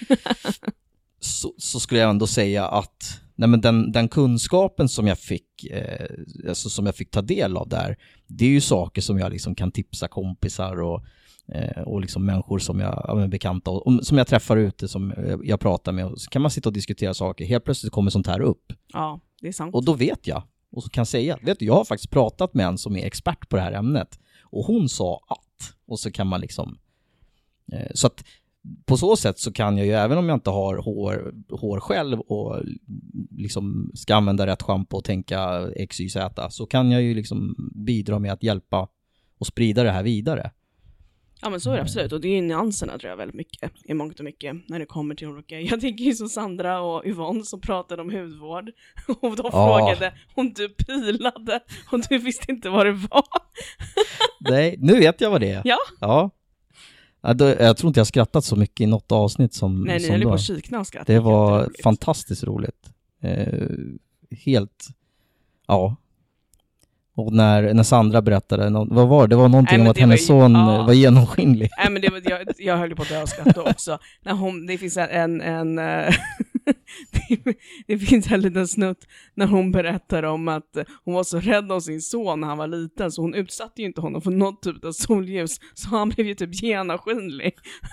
så skulle jag ändå säga att den kunskapen som jag fick som jag fick ta del av där, det är ju saker som jag liksom kan tipsa kompisar och liksom människor som jag bekanta och som jag träffar ute, som jag pratar med, och så kan man sitta och diskutera saker. Helt plötsligt kommer sånt här upp. Ja, det är sant. Och då vet jag, och så kan jag säga, jag har faktiskt pratat med en som är expert på det här ämnet, och hon sa att, och så kan man liksom så att på så sätt så kan jag ju, även om jag inte har hår själv och liksom ska använda rätt shampoo och tänka X, Y, Z, så kan jag ju liksom bidra med att hjälpa och sprida det här vidare. Ja, men så är det absolut. Och det är ju nyanserna, tror jag, väldigt mycket, i mångt och mycket, när det kommer till olika. Jag tänker ju som Sandra och Yvonne som pratade om hudvård, och de frågade om du pilade och du visste inte vad det var. Nej, nu vet jag vad det är. Ja. Jag tror inte jag skrattat så mycket i något avsnitt som Nej, ni höll på att kikna och skratta. Det var fantastiskt roligt. Helt, ja. Mm. Och när Sandra berättade, vad var det? Det var någonting om att hennes son var genomskinlig. Nej, men jag höll ju på att dö och skratta också. Det finns det finns en liten snutt när hon berättar om att hon var så rädd om sin son när han var liten, så hon utsatte ju inte honom för något typ av solljus, så han blev ju typ genomskinlig.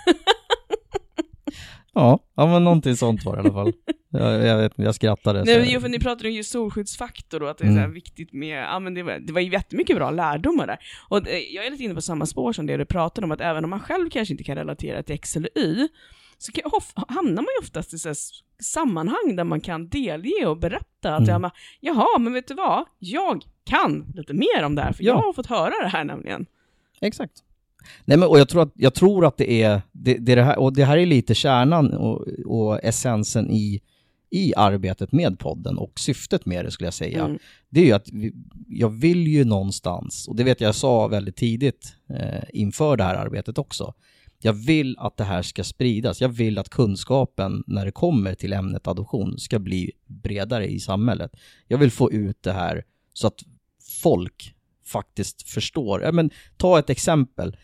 Ja, men någonting sånt var det i alla fall. Jag vet inte, jag skrattade. Nej, för ni pratade ju solskyddsfaktor och att det är så här viktigt med, ja men det var ju jättemycket bra lärdomar där. Och jag är lite inne på samma spår som det du pratade om, att även om man själv kanske inte kan relatera till X eller Y, så hamnar man ju oftast i så här sammanhang där man kan delge och berätta att jaha, men vet du vad? Jag kan lite mer om det här, för jag har fått höra det här nämligen. Exakt. Nej, men och jag tror att det är det här, och det här är lite kärnan och essensen i arbetet med podden och syftet med det, skulle jag säga. Det är ju att jag vill ju någonstans, och det vet jag sa väldigt tidigt inför det här arbetet också. Jag vill att det här ska spridas. Jag vill att kunskapen när det kommer till ämnet adoption ska bli bredare i samhället. Jag vill få ut det här så att folk faktiskt förstår. Ja, men ta ett exempel.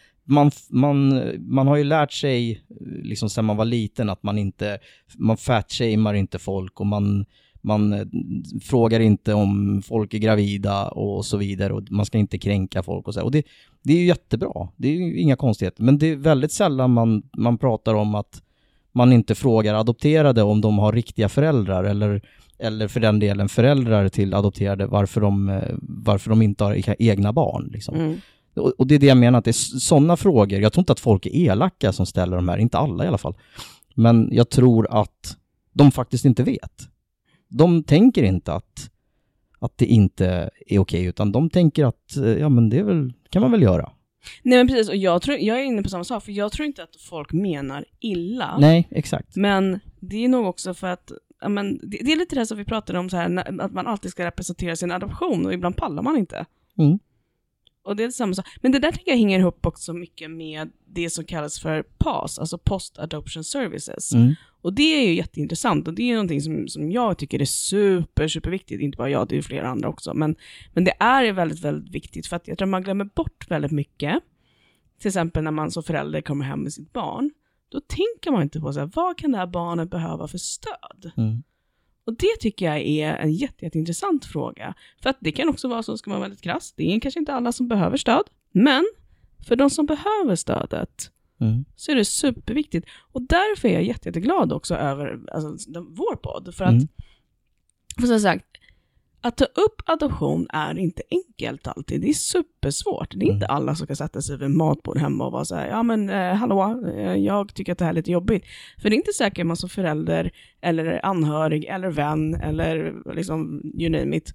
Man har ju lärt sig liksom sedan man var liten att man fatshamear inte folk, och man frågar inte om folk är gravida och så vidare, och man ska inte kränka folk och så. Och det är ju jättebra. Det är ju inga konstigheter, men det är väldigt sällan man pratar om att man inte frågar adopterade om de har riktiga föräldrar, eller för den delen föräldrar till adopterade varför de inte har egna barn liksom. Och det är det jag menar, att det är sådana frågor. Jag tror inte att folk är elaka som ställer de här, inte alla i alla fall. Men jag tror att de faktiskt inte vet. De tänker inte att det inte är okej, utan de tänker att ja, men det kan man väl göra. Nej, men precis, och jag är inne på samma sak, för jag tror inte att folk menar illa. Nej, exakt. Men det är nog också för att det är lite det som vi pratade om så här, att man alltid ska representera sin adoption, och ibland pallar man inte. Och det är samma sak. Men det där tycker jag hänger ihop också mycket med det som kallas för PAS, alltså Post Adoption Services. Och det är ju jätteintressant, och det är någonting som jag tycker är superviktigt. Inte bara jag, det är ju flera andra också. Men det är väldigt, väldigt viktigt, för att jag tror man glömmer bort väldigt mycket. Till exempel när man som förälder kommer hem med sitt barn, då tänker man inte på så här, vad kan det här barnet behöva för stöd? Och det tycker jag är en jätteintressant fråga. För att det kan också vara så, ska man vara väldigt krass, det är kanske inte alla som behöver stöd. Men för de som behöver stödet så är det superviktigt. Och därför är jag jätteglad också över vår podd. För att, för som sagt, att ta upp adoption är inte enkelt alltid. Det är supersvårt. Det är inte alla som kan sätta sig vid en matbord hemma och vara så här, ja men hallå, jag tycker att det här är lite jobbigt. För det är inte säkert man som förälder eller anhörig eller vän eller liksom you name it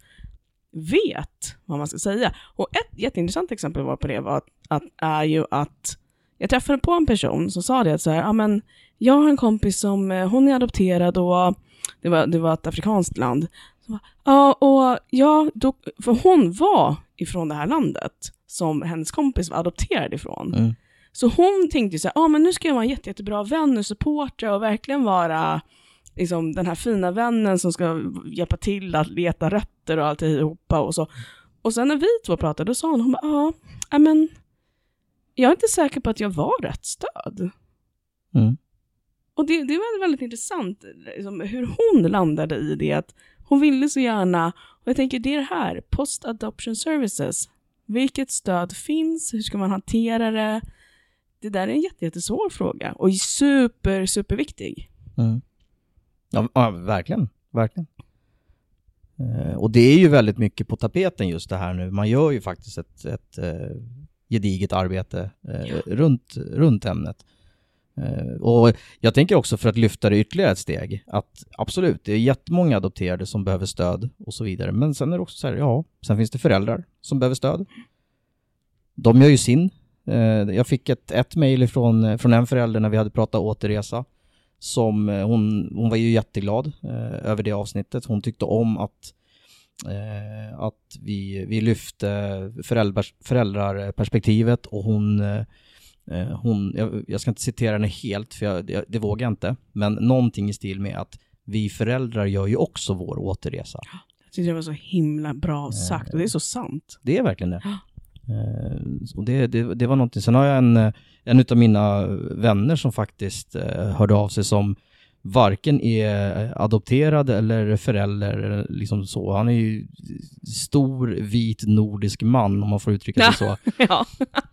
vet vad man ska säga. Och ett jätteintressant exempel på det var att jag träffade på en person som sa det att så här, ja men jag har en kompis som hon är adopterad, och det var ett afrikanskt land. För hon var ifrån det här landet som hennes kompis var adopterad ifrån. Så hon tänkte så här, men nu ska jag vara en jättebra vän och supporter och verkligen vara liksom den här fina vännen som ska hjälpa till att leta rötter och alltihopa och så. Och sen när vi två pratade, då sa hon men jag är inte säker på att jag var rätt stöd. Och det var väldigt intressant liksom, hur hon landade i det, att hon ville så gärna, och jag tänker det är det här, Post Adoption Services. Vilket stöd finns? Hur ska man hantera det? Det där är en jättesvår fråga och superviktig. Ja, verkligen. Och det är ju väldigt mycket på tapeten just det här nu. Man gör ju faktiskt ett gediget arbete runt ämnet. Och jag tänker också, för att lyfta det ytterligare ett steg, att absolut, det är jättemånga adopterade som behöver stöd och så vidare, men sen är det också så här, sen finns det föräldrar som behöver stöd. De gör ju sin. Jag fick ett mejl från en förälder när vi hade pratat återresa, som hon var ju jätteglad över det avsnittet. Hon tyckte om att vi lyfte föräldrarperspektivet, och jag ska inte citera henne helt, för det vågar jag inte, men någonting i stil med att vi föräldrar gör ju också vår återresa. Så det var så himla bra sagt och det är så sant. Det är verkligen det. Och det var någonting. Sen har jag en utav mina vänner som faktiskt hörde av sig som varken är adopterad eller förälder eller liksom så. Han är ju stor, vit, nordisk man om man får uttrycka sig så. Ja.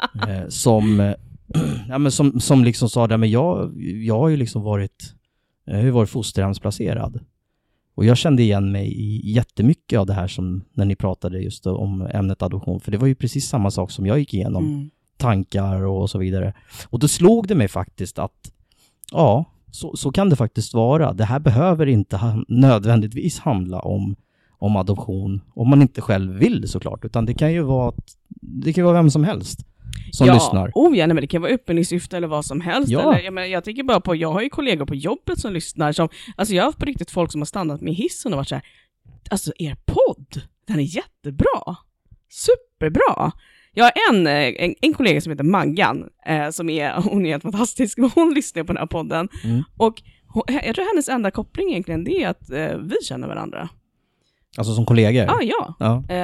Som liksom sa det, men jag har ju liksom varit fosterhemsplacerad. Och jag kände igen mig i jättemycket av det här som när ni pratade just om ämnet adoption. För det var ju precis samma sak som jag gick igenom. Tankar och så vidare. Och då slog det mig faktiskt att ja, så kan det faktiskt vara. Det här behöver inte nödvändigtvis handla om adoption. Om man inte själv vill såklart. Utan det kan ju vara vem som helst som lyssnar. Ja, men det kan vara utbildningssyfte eller vad som helst. Ja. Eller, jag tänker bara på, jag har ju kollegor på jobbet som lyssnar. Alltså jag har på riktigt folk som har stannat med hissen och varit så här, alltså er podd, den är jättebra. Superbra. Jag har en kollega som heter Maggan, hon är helt fantastisk. Hon lyssnar på den här podden. Och jag tror hennes enda koppling egentligen det är att vi känner varandra. Alltså som kollegor? Ja.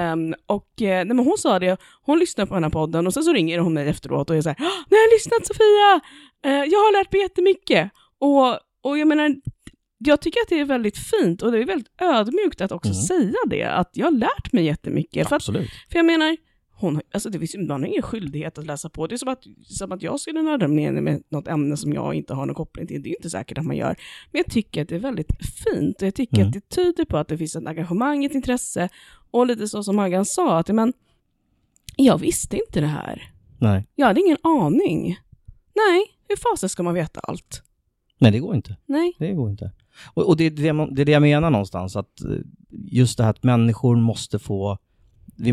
Men hon sa det, hon lyssnar på den här podden och sen så ringer hon mig efteråt och är så här, nu har jag lyssnat Sofia, jag har lärt mig jättemycket. Och jag menar, jag tycker att det är väldigt fint och det är väldigt ödmjukt att också säga det, att jag har lärt mig jättemycket. Absolut. För jag menar, man har ingen skyldighet att läsa på. Det är som att jag skulle nörda ner med något ämne som jag inte har någon koppling till. Det är inte säkert att man gör. Men jag tycker att det är väldigt fint. Och jag tycker att det tyder på att det finns ett engagemang, ett intresse. Och lite så som Maggan sa, att jag visste inte det här. Nej. Jag hade ingen aning. Nej, hur fasen ska man veta allt? Nej, det går inte. Nej. Det går inte. Och det är det jag menar någonstans. Att just det här att människor vi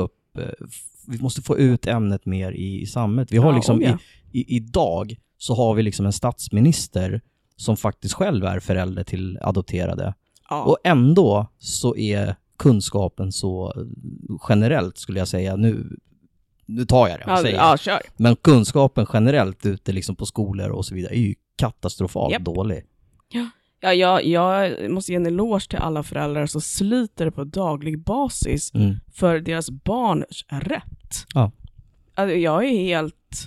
måste få ut ämnet mer i samhället. Vi har idag så har vi liksom en statsminister som faktiskt själv är förälder till adopterade. Ja. Och ändå så är kunskapen så generellt, skulle jag säga, nu tar jag det och säger. Kör. Men kunskapen generellt ute liksom på skolor och så vidare är ju katastrofalt dålig. Ja, jag måste ge en eloge till alla föräldrar som sliter på daglig basis för deras barns rätt. Ja. Alltså, jag är helt...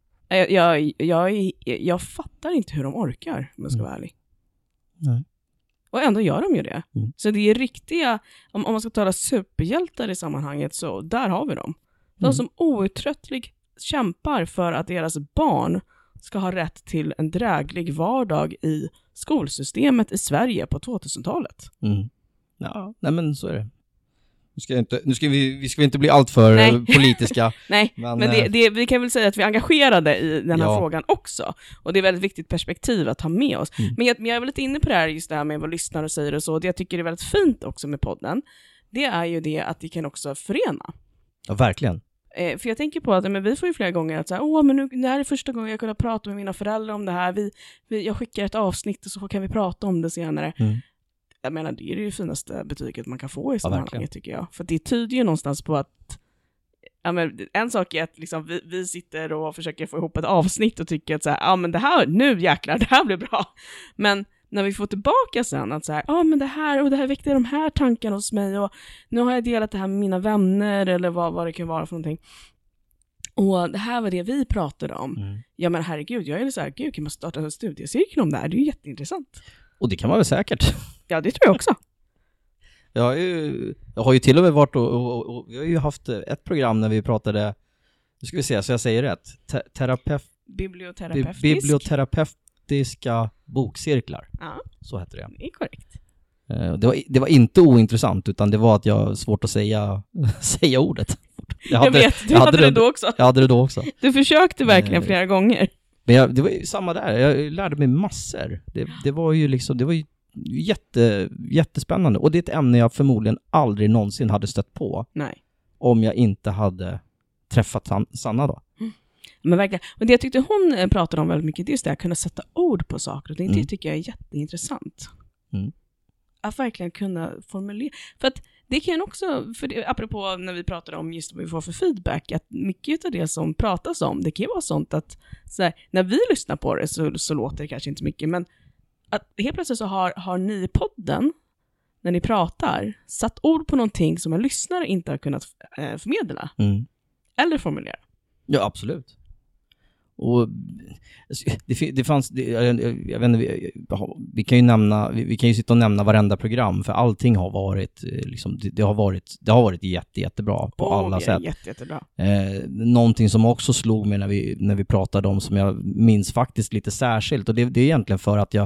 Jag fattar inte hur de orkar, om jag ska vara ärlig. Nej. Och ändå gör de ju det. Så det är riktiga... Om man ska tala superhjältar i sammanhanget, så där har vi dem. De som outtröttligt kämpar för att deras barn ska ha rätt till en dräglig vardag i skolsystemet i Sverige på 2000-talet. Ja, nej men så är det. Nu ska vi inte bli allt för politiska. Nej, men vi kan väl säga att vi är engagerade i den här frågan också. Och det är ett väldigt viktigt perspektiv att ha med oss. Men jag är väl lite inne på det här, just det här med vad lyssnar och säger och så. Det jag tycker är väldigt fint också med podden, det är ju det att det kan också förena. Ja, verkligen. För jag tänker på att vi får ju flera gånger att så här, men nu, det här är första gången jag kunde prata med mina föräldrar om det här. Jag skickar ett avsnitt och så kan vi prata om det senare. Jag menar, det är det ju finaste betyget man kan få i sammanhanget, tycker jag. För det tyder ju någonstans på att en sak är att liksom, vi sitter och försöker få ihop ett avsnitt och tycker att så här, men det här blir bra. Men när vi får tillbaka sen att så här, men det här väckte de här tankarna hos mig och nu har jag delat det här med mina vänner eller vad det kan vara för någonting. Och det här var det vi pratade om. Ja, men herregud, jag är så här, gud, kan man starta en studiecirkel om det här? Det är ju jätteintressant. Och det kan man väl säkert. Ja, det tror jag också. Jag har ju till och med varit och vi har ju haft ett program när vi pratade, nu ska vi se så jag säger rätt, biblioterapeutiska bokcirklar. Ja. Så heter det. Det är korrekt. Det var inte ointressant, utan det var att jag har svårt att säga ordet. Jag hade det då också. Jag hade det då också. Du försökte verkligen flera gånger. Men det var ju samma där. Jag lärde mig massor. Det var ju liksom, det var ju jättespännande. Och det är ett ämne jag förmodligen aldrig någonsin hade stött på. Nej. Om jag inte hade träffat Sanna då. Men verkligen. Och det jag tyckte hon pratade om väldigt mycket, det är just det att kunna sätta ord på saker. Och det tycker jag är jätteintressant. Att verkligen kunna formulera. För att det kan också, apropå när vi pratade om just vad vi får för feedback, att mycket av det som pratas om, det kan ju vara sånt att så här, när vi lyssnar på det så låter det kanske inte så mycket, men att helt plötsligt så har ni podden när ni pratar satt ord på någonting som en lyssnare inte har kunnat förmedla eller formulera. Ja, absolut. Och det fanns, jag vet inte, vi kan ju nämna, vi kan ju sitta och nämna varenda program, för allting har varit liksom, det har varit jättebra på alla sätt. Jättebra. Någonting som också slog mig när vi pratade om, som jag minns faktiskt lite särskilt, och det är egentligen för att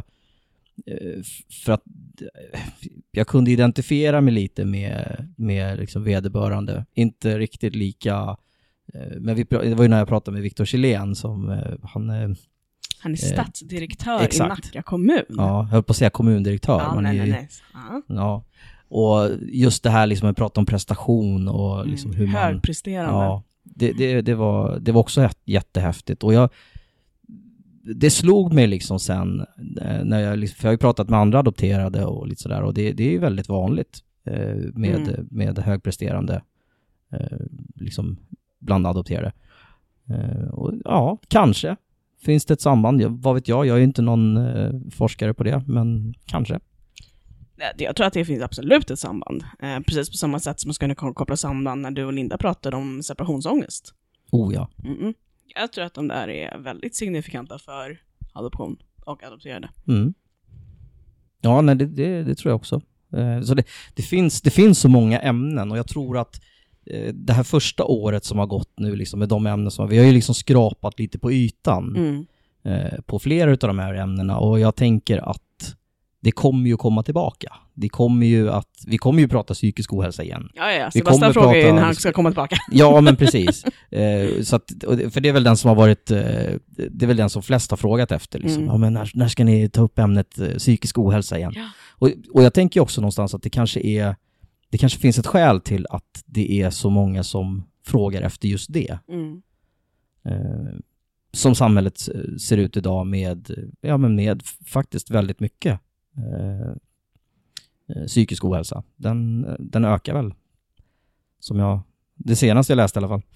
jag kunde identifiera mig lite med liksom vederbörande, inte riktigt lika. Men det var ju när jag pratade med Victor Kjellén som han är stadsdirektör i Nacka kommun. Ja, jag höll på att säga kommundirektör. Ja, nej. Ja. Och just det här liksom att prata om prestation och liksom hur man högpresterande. Ja, det var också jättehäftigt, och det slog mig liksom sen när för jag har ju pratat med andra adopterade och lite sådär, och det är väldigt vanligt med högpresterande liksom bland adopterade. Och ja, kanske finns det ett samband. Vad vet jag är ju inte någon forskare på det, men kanske. Jag tror att det finns absolut ett samband. Precis på samma sätt som man skulle kunna koppla samband när du och Linda pratade om separationsångest. Oh ja. Jag tror att de där är väldigt signifikanta för adoption och adopterade. Ja, nej, det tror jag också. Så det finns så många ämnen, och jag tror att det här första året som har gått nu liksom, med de ämnen som vi har ju liksom skrapat lite på ytan på flera av de här ämnena, och jag tänker att det kommer ju komma tillbaka. Vi kommer ju prata psykisk ohälsa igen. Ja. Sebastian frågar ju när han ska komma tillbaka. Ja, men precis. Så att, för det är väl den som har varit, det är väl den som flest har frågat efter. Liksom. Ja, men när ska ni ta upp ämnet psykisk ohälsa igen? Ja. Och jag tänker också någonstans att det kanske finns ett skäl till att det är så många som frågar efter just det. Som samhället ser ut idag med faktiskt väldigt mycket psykisk ohälsa. Den ökar väl, det senaste jag läste i alla fall.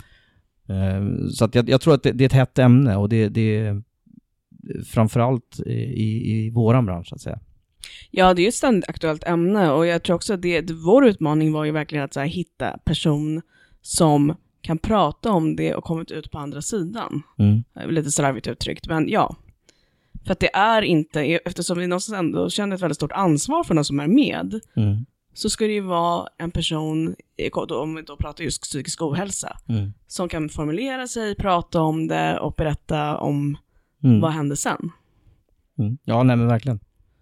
Så att jag tror att det är ett hett ämne, och det är framförallt i våran bransch, så att säga. Ja, det är ju ett ständigt aktuellt ämne, och jag tror också att vår utmaning var ju verkligen att så här, hitta person som kan prata om det och kommit ut på andra sidan. Lite slarvigt uttryckt, men ja. För att det är inte, eftersom vi någonstans ändå känner ett väldigt stort ansvar för någon som är med, så ska det ju vara en person, om vi då pratar just psykisk ohälsa, som kan formulera sig, prata om det och berätta om vad hände sen. Ja, nej men verkligen.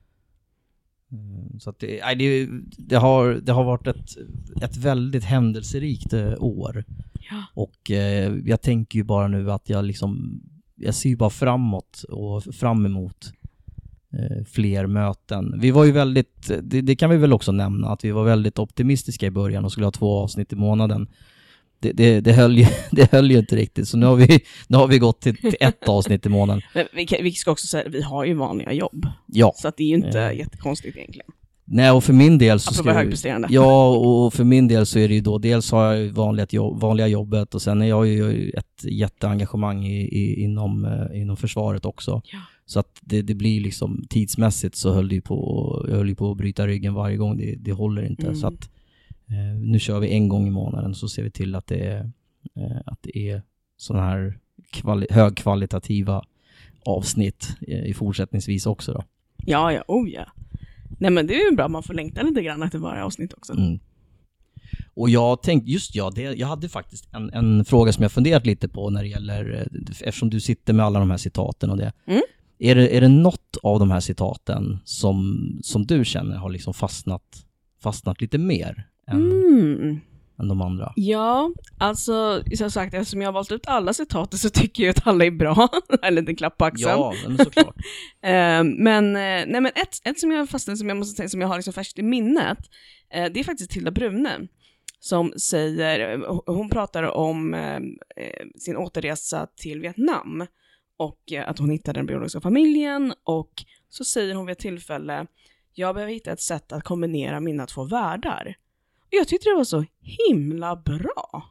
Så att det har varit ett väldigt händelserikt år. Ja. Och jag tänker ju bara nu att jag ser ju bara framåt och fram emot fler möten. Vi var ju väldigt, det kan vi väl också nämna, att vi var väldigt optimistiska i början och skulle ha 2 avsnitt i månaden. Det höll ju inte riktigt, så nu har vi gått till 1 avsnitt i månaden. Men vi ska också säga att vi har ju vanliga jobb. Ja. Så att det är ju inte jättekonstigt egentligen. Nej, och för min del så ja, och för min del så är det ju då, dels har jag vanliga jobbet, och sen är jag ju ett jätteengagemang inom försvaret också. Ja. Så att det blir liksom tidsmässigt så höll jag höll på att bryta ryggen varje gång, det håller inte. Så att nu kör vi 1 gång i månaden, så ser vi till att det är sådana här högkvalitativa avsnitt i fortsättningsvis också då. Ja. Nej, men det är ju bra, man får längta lite grann till varje avsnitt också. Och jag tänkte, jag hade faktiskt en fråga som jag funderat lite på när det gäller, eftersom du sitter med alla de här citaten och det. Är det något av de här citaten som du känner har liksom fastnat lite mer än de andra? Ja, alltså som sagt, eftersom jag har valt ut alla citater så tycker jag att alla är bra. En liten klapp på axeln. Ja, men såklart. Men ett som jag fastnat, som jag måste säga, som jag har liksom färskt i minnet, det är faktiskt Tilda Brune, som säger, hon pratar om sin återresa till Vietnam och att hon hittade den biologiska familjen, och så säger hon vid ett tillfälle: jag behöver hitta ett sätt att kombinera mina 2 världar. Jag tyckte det var så himla bra.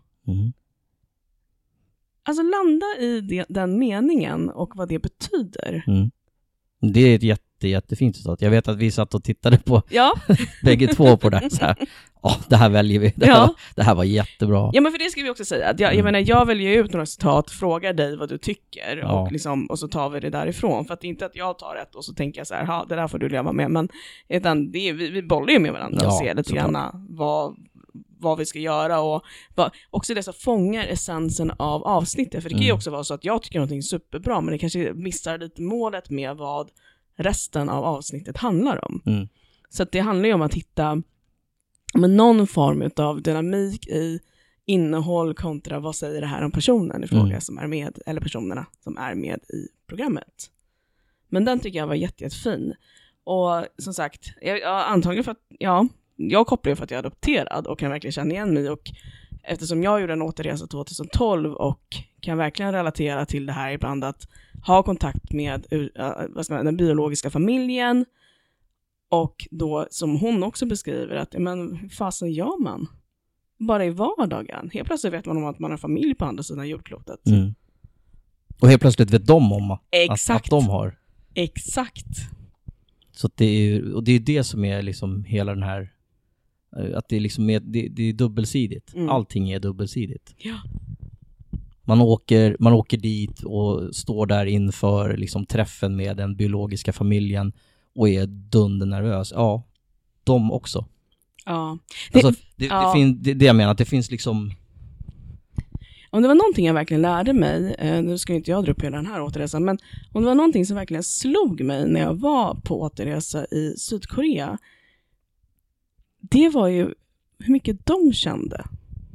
Alltså landa i den meningen och vad det betyder. Det är ett jättefint resultat. Jag vet att vi satt och tittade på Ja. bägge två på det så här. Ja, det här väljer vi. Det här var jättebra. Ja, men för det ska vi också säga. Att jag menar, jag väljer ut några citat, frågar dig vad du tycker och så tar vi det därifrån. För att det är inte att jag tar ett och så tänker jag så här, det där får du leva med. Men utan vi bollar ju med varandra och ser lite grann vad vi ska göra och också det som fångar essensen av avsnittet. För det kan ju också vara så att jag tycker någonting är superbra, men det kanske missar lite målet med vad resten av avsnittet handlar om. Så att det handlar ju om att hitta någon form av dynamik i innehåll kontra vad säger det här om personen i fråga som är med, eller personerna som är med i programmet. Men den tycker jag var jättefin. Och som sagt, antagligen för att jag kopplar ju för att jag är adopterad och kan verkligen känna igen mig, och eftersom jag gjorde en återresa 2012 och kan verkligen relatera till det här ibland, att ha kontakt med den biologiska familjen, och då som hon också beskriver att men fasen gör man bara i vardagen. Helt plötsligt vet man om att man har familj på andra sidan jordklotet. Och helt plötsligt vet de om att de har. Exakt. Så det är ju det som är liksom hela den här, att det är liksom det är dubbelsidigt. Allting är dubbelsidigt. Ja. Man åker dit och står där inför liksom träffen med den biologiska familjen och är dundernervös. Ja, de också. Ja. Det jag menar, att det finns liksom... Om det var någonting jag verkligen lärde mig, nu ska inte jag dra upp hela den här återresan, men om det var någonting som verkligen slog mig när jag var på återresa i Sydkorea, det var ju hur mycket de kände.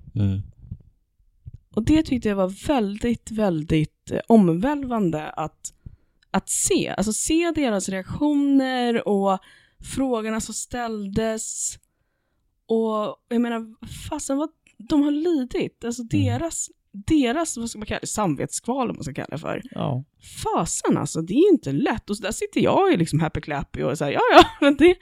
Och det tyckte jag var väldigt, väldigt omvälvande att se. Alltså se deras reaktioner och frågorna som ställdes. Och jag menar, fasen vad de har lidit. Alltså deras, vad ska man kalla det, samvetskval, man ska kalla det för. Ja. Fasen alltså, det är inte lätt. Och så där sitter jag ju liksom happy clappy och säger men det...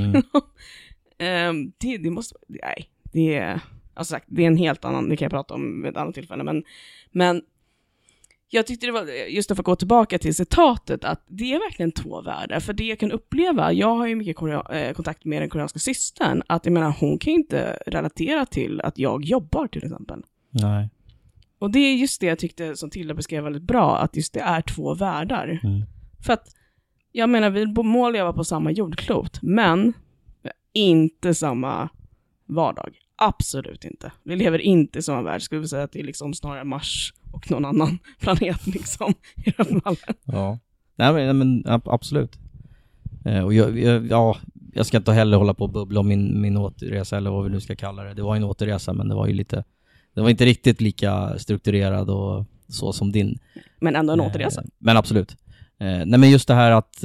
det måste... Nej, det är... Alltså sagt, det är en helt annan, det kan jag prata om vid ett annat tillfälle, men jag tyckte det var, just för att gå tillbaka till citatet, att det är verkligen två världar. För det jag kan uppleva, jag har ju mycket kontakt med den koreanska systern, att jag menar, hon kan inte relatera till att jag jobbar till exempel. Nej. Och det är just det jag tyckte som Tilda beskrev väldigt bra, att just det är två världar. För att, jag menar, vi må leva på samma jordklot, men inte samma vardag. Absolut inte. Vi lever inte i samma värld. Skulle vi säga att det är liksom snarare Mars och någon annan planet liksom i den fallen. Ja. Nej men absolut. Och jag ska inte heller hålla på och bubbla om min återresa eller vad vi nu ska kalla det. Det var en återresa, men det var ju lite, det var inte riktigt lika strukturerad och så som din. Men ändå en återresa. Men absolut. Nej, men just det här att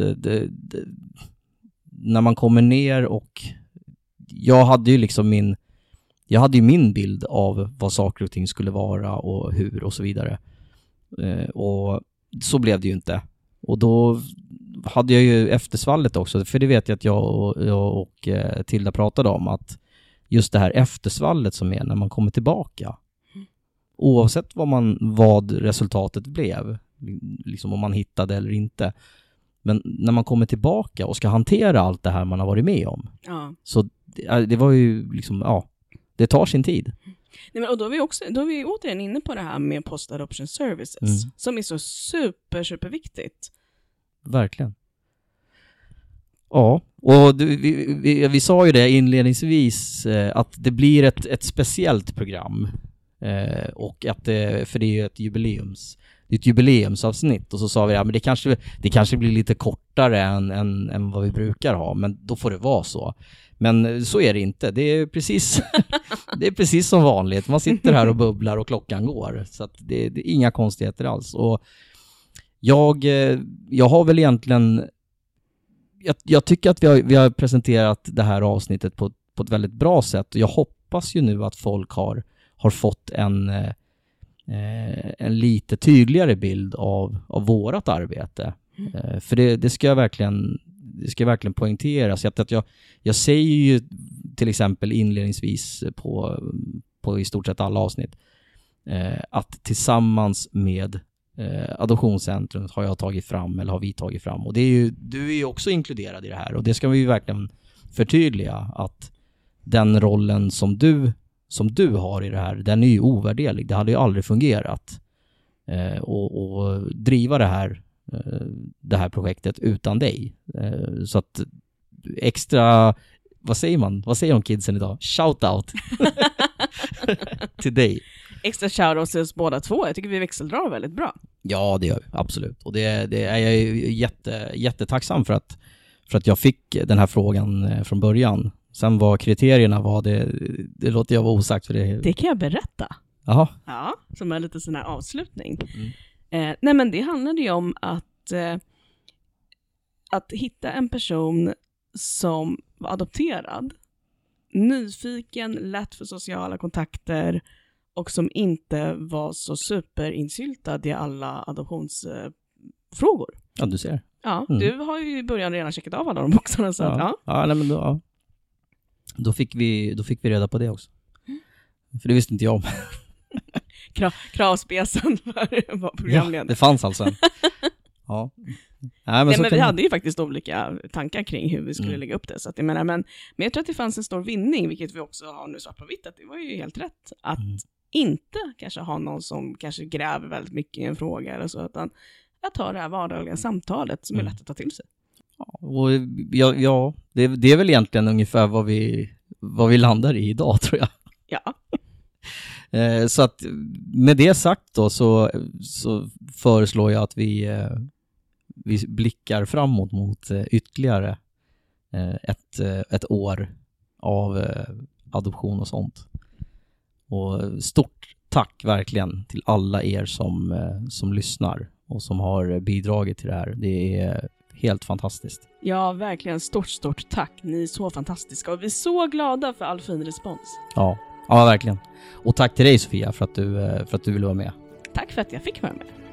när man kommer ner, och jag hade ju min bild av vad saker och ting skulle vara och hur och så vidare. Och så blev det ju inte. Och då hade jag ju eftersvallet också, för det vet jag att jag och Tilda pratade om, att just det här eftersvallet som är när man kommer tillbaka. Oavsett vad resultatet blev, liksom om man hittade eller inte. Men när man kommer tillbaka och ska hantera allt det här man har varit med om. Ja. Så det var ju liksom, det tar sin tid. Nej, men, och då är vi återigen inne på det här med post-adoption services, som är så super viktigt. Verkligen. Ja, och vi sa ju det inledningsvis, att det blir ett speciellt program, och att för det är ju ett jubileumsavsnitt, och så sa vi men det kanske blir lite kortare än vad vi brukar ha, men då får det vara så. Men så är det inte. Det är precis som vanligt. Man sitter här och bubblar och klockan går. Så att det är inga konstigheter alls. Och jag har väl egentligen... Jag tycker att vi har presenterat det här avsnittet på ett väldigt bra sätt. Och jag hoppas ju nu att folk har fått en lite tydligare bild av vårat arbete. För det ska verkligen poängteras. Att jag säger ju till exempel inledningsvis på i stort sett alla avsnitt, att tillsammans med Adoptionscentrum har jag tagit fram, eller har vi tagit fram. Och det är ju, du är ju också inkluderad i det här. Och det ska vi ju verkligen förtydliga, att den rollen som du har i det här, den är ju ovärderlig. Det hade ju aldrig fungerat och driva det här projektet utan dig. Så att extra, vad säger man? Vad säger de kidsen idag? Shout out till dig. Extra shoutout till oss båda två. Jag tycker vi växeldrar väldigt bra. Ja, det gör vi, absolut. Och det är jag ju jättetacksam för att jag fick den här frågan från början. Sen vad kriterierna var, det låter jag vara osagt för det. Det kan jag berätta. Jaha. Ja, som är lite sån här avslutning. Nej, men det handlade ju om att hitta en person som var adopterad, nyfiken, lätt för sociala kontakter och som inte var så superinsyltad i alla adoptionsfrågor. Ja, du ser. Ja, du har ju i början redan checkat av alla de boxarna. Så ja, nej, men då fick vi reda på det också. För det visste inte jag om. Kravspecen var programledare. Ja, det fanns alltså. Ja. Men vi hade ju faktiskt olika tankar kring hur vi skulle lägga upp det. Så att jag menar, men jag tror att det fanns en stor vinning, vilket vi också har nu svart på vitt, att det var ju helt rätt. Att inte kanske ha någon som kanske gräver väldigt mycket i en fråga eller så, utan att ta det här vardagliga samtalet som är lätt att ta till sig. Och det är väl egentligen ungefär vad vi landar i idag, tror jag. Ja. Så att med det sagt då så föreslår jag att vi blickar framåt mot ytterligare ett år av adoption och sånt. Och stort tack verkligen till alla er som lyssnar och som har bidragit till det här. Det är helt fantastiskt. Ja, verkligen stort tack. Ni är så fantastiska och vi är så glada för all fin respons. Ja, verkligen. Och tack till dig, Sofia, för att du ville vara med. Tack för att jag fick vara med.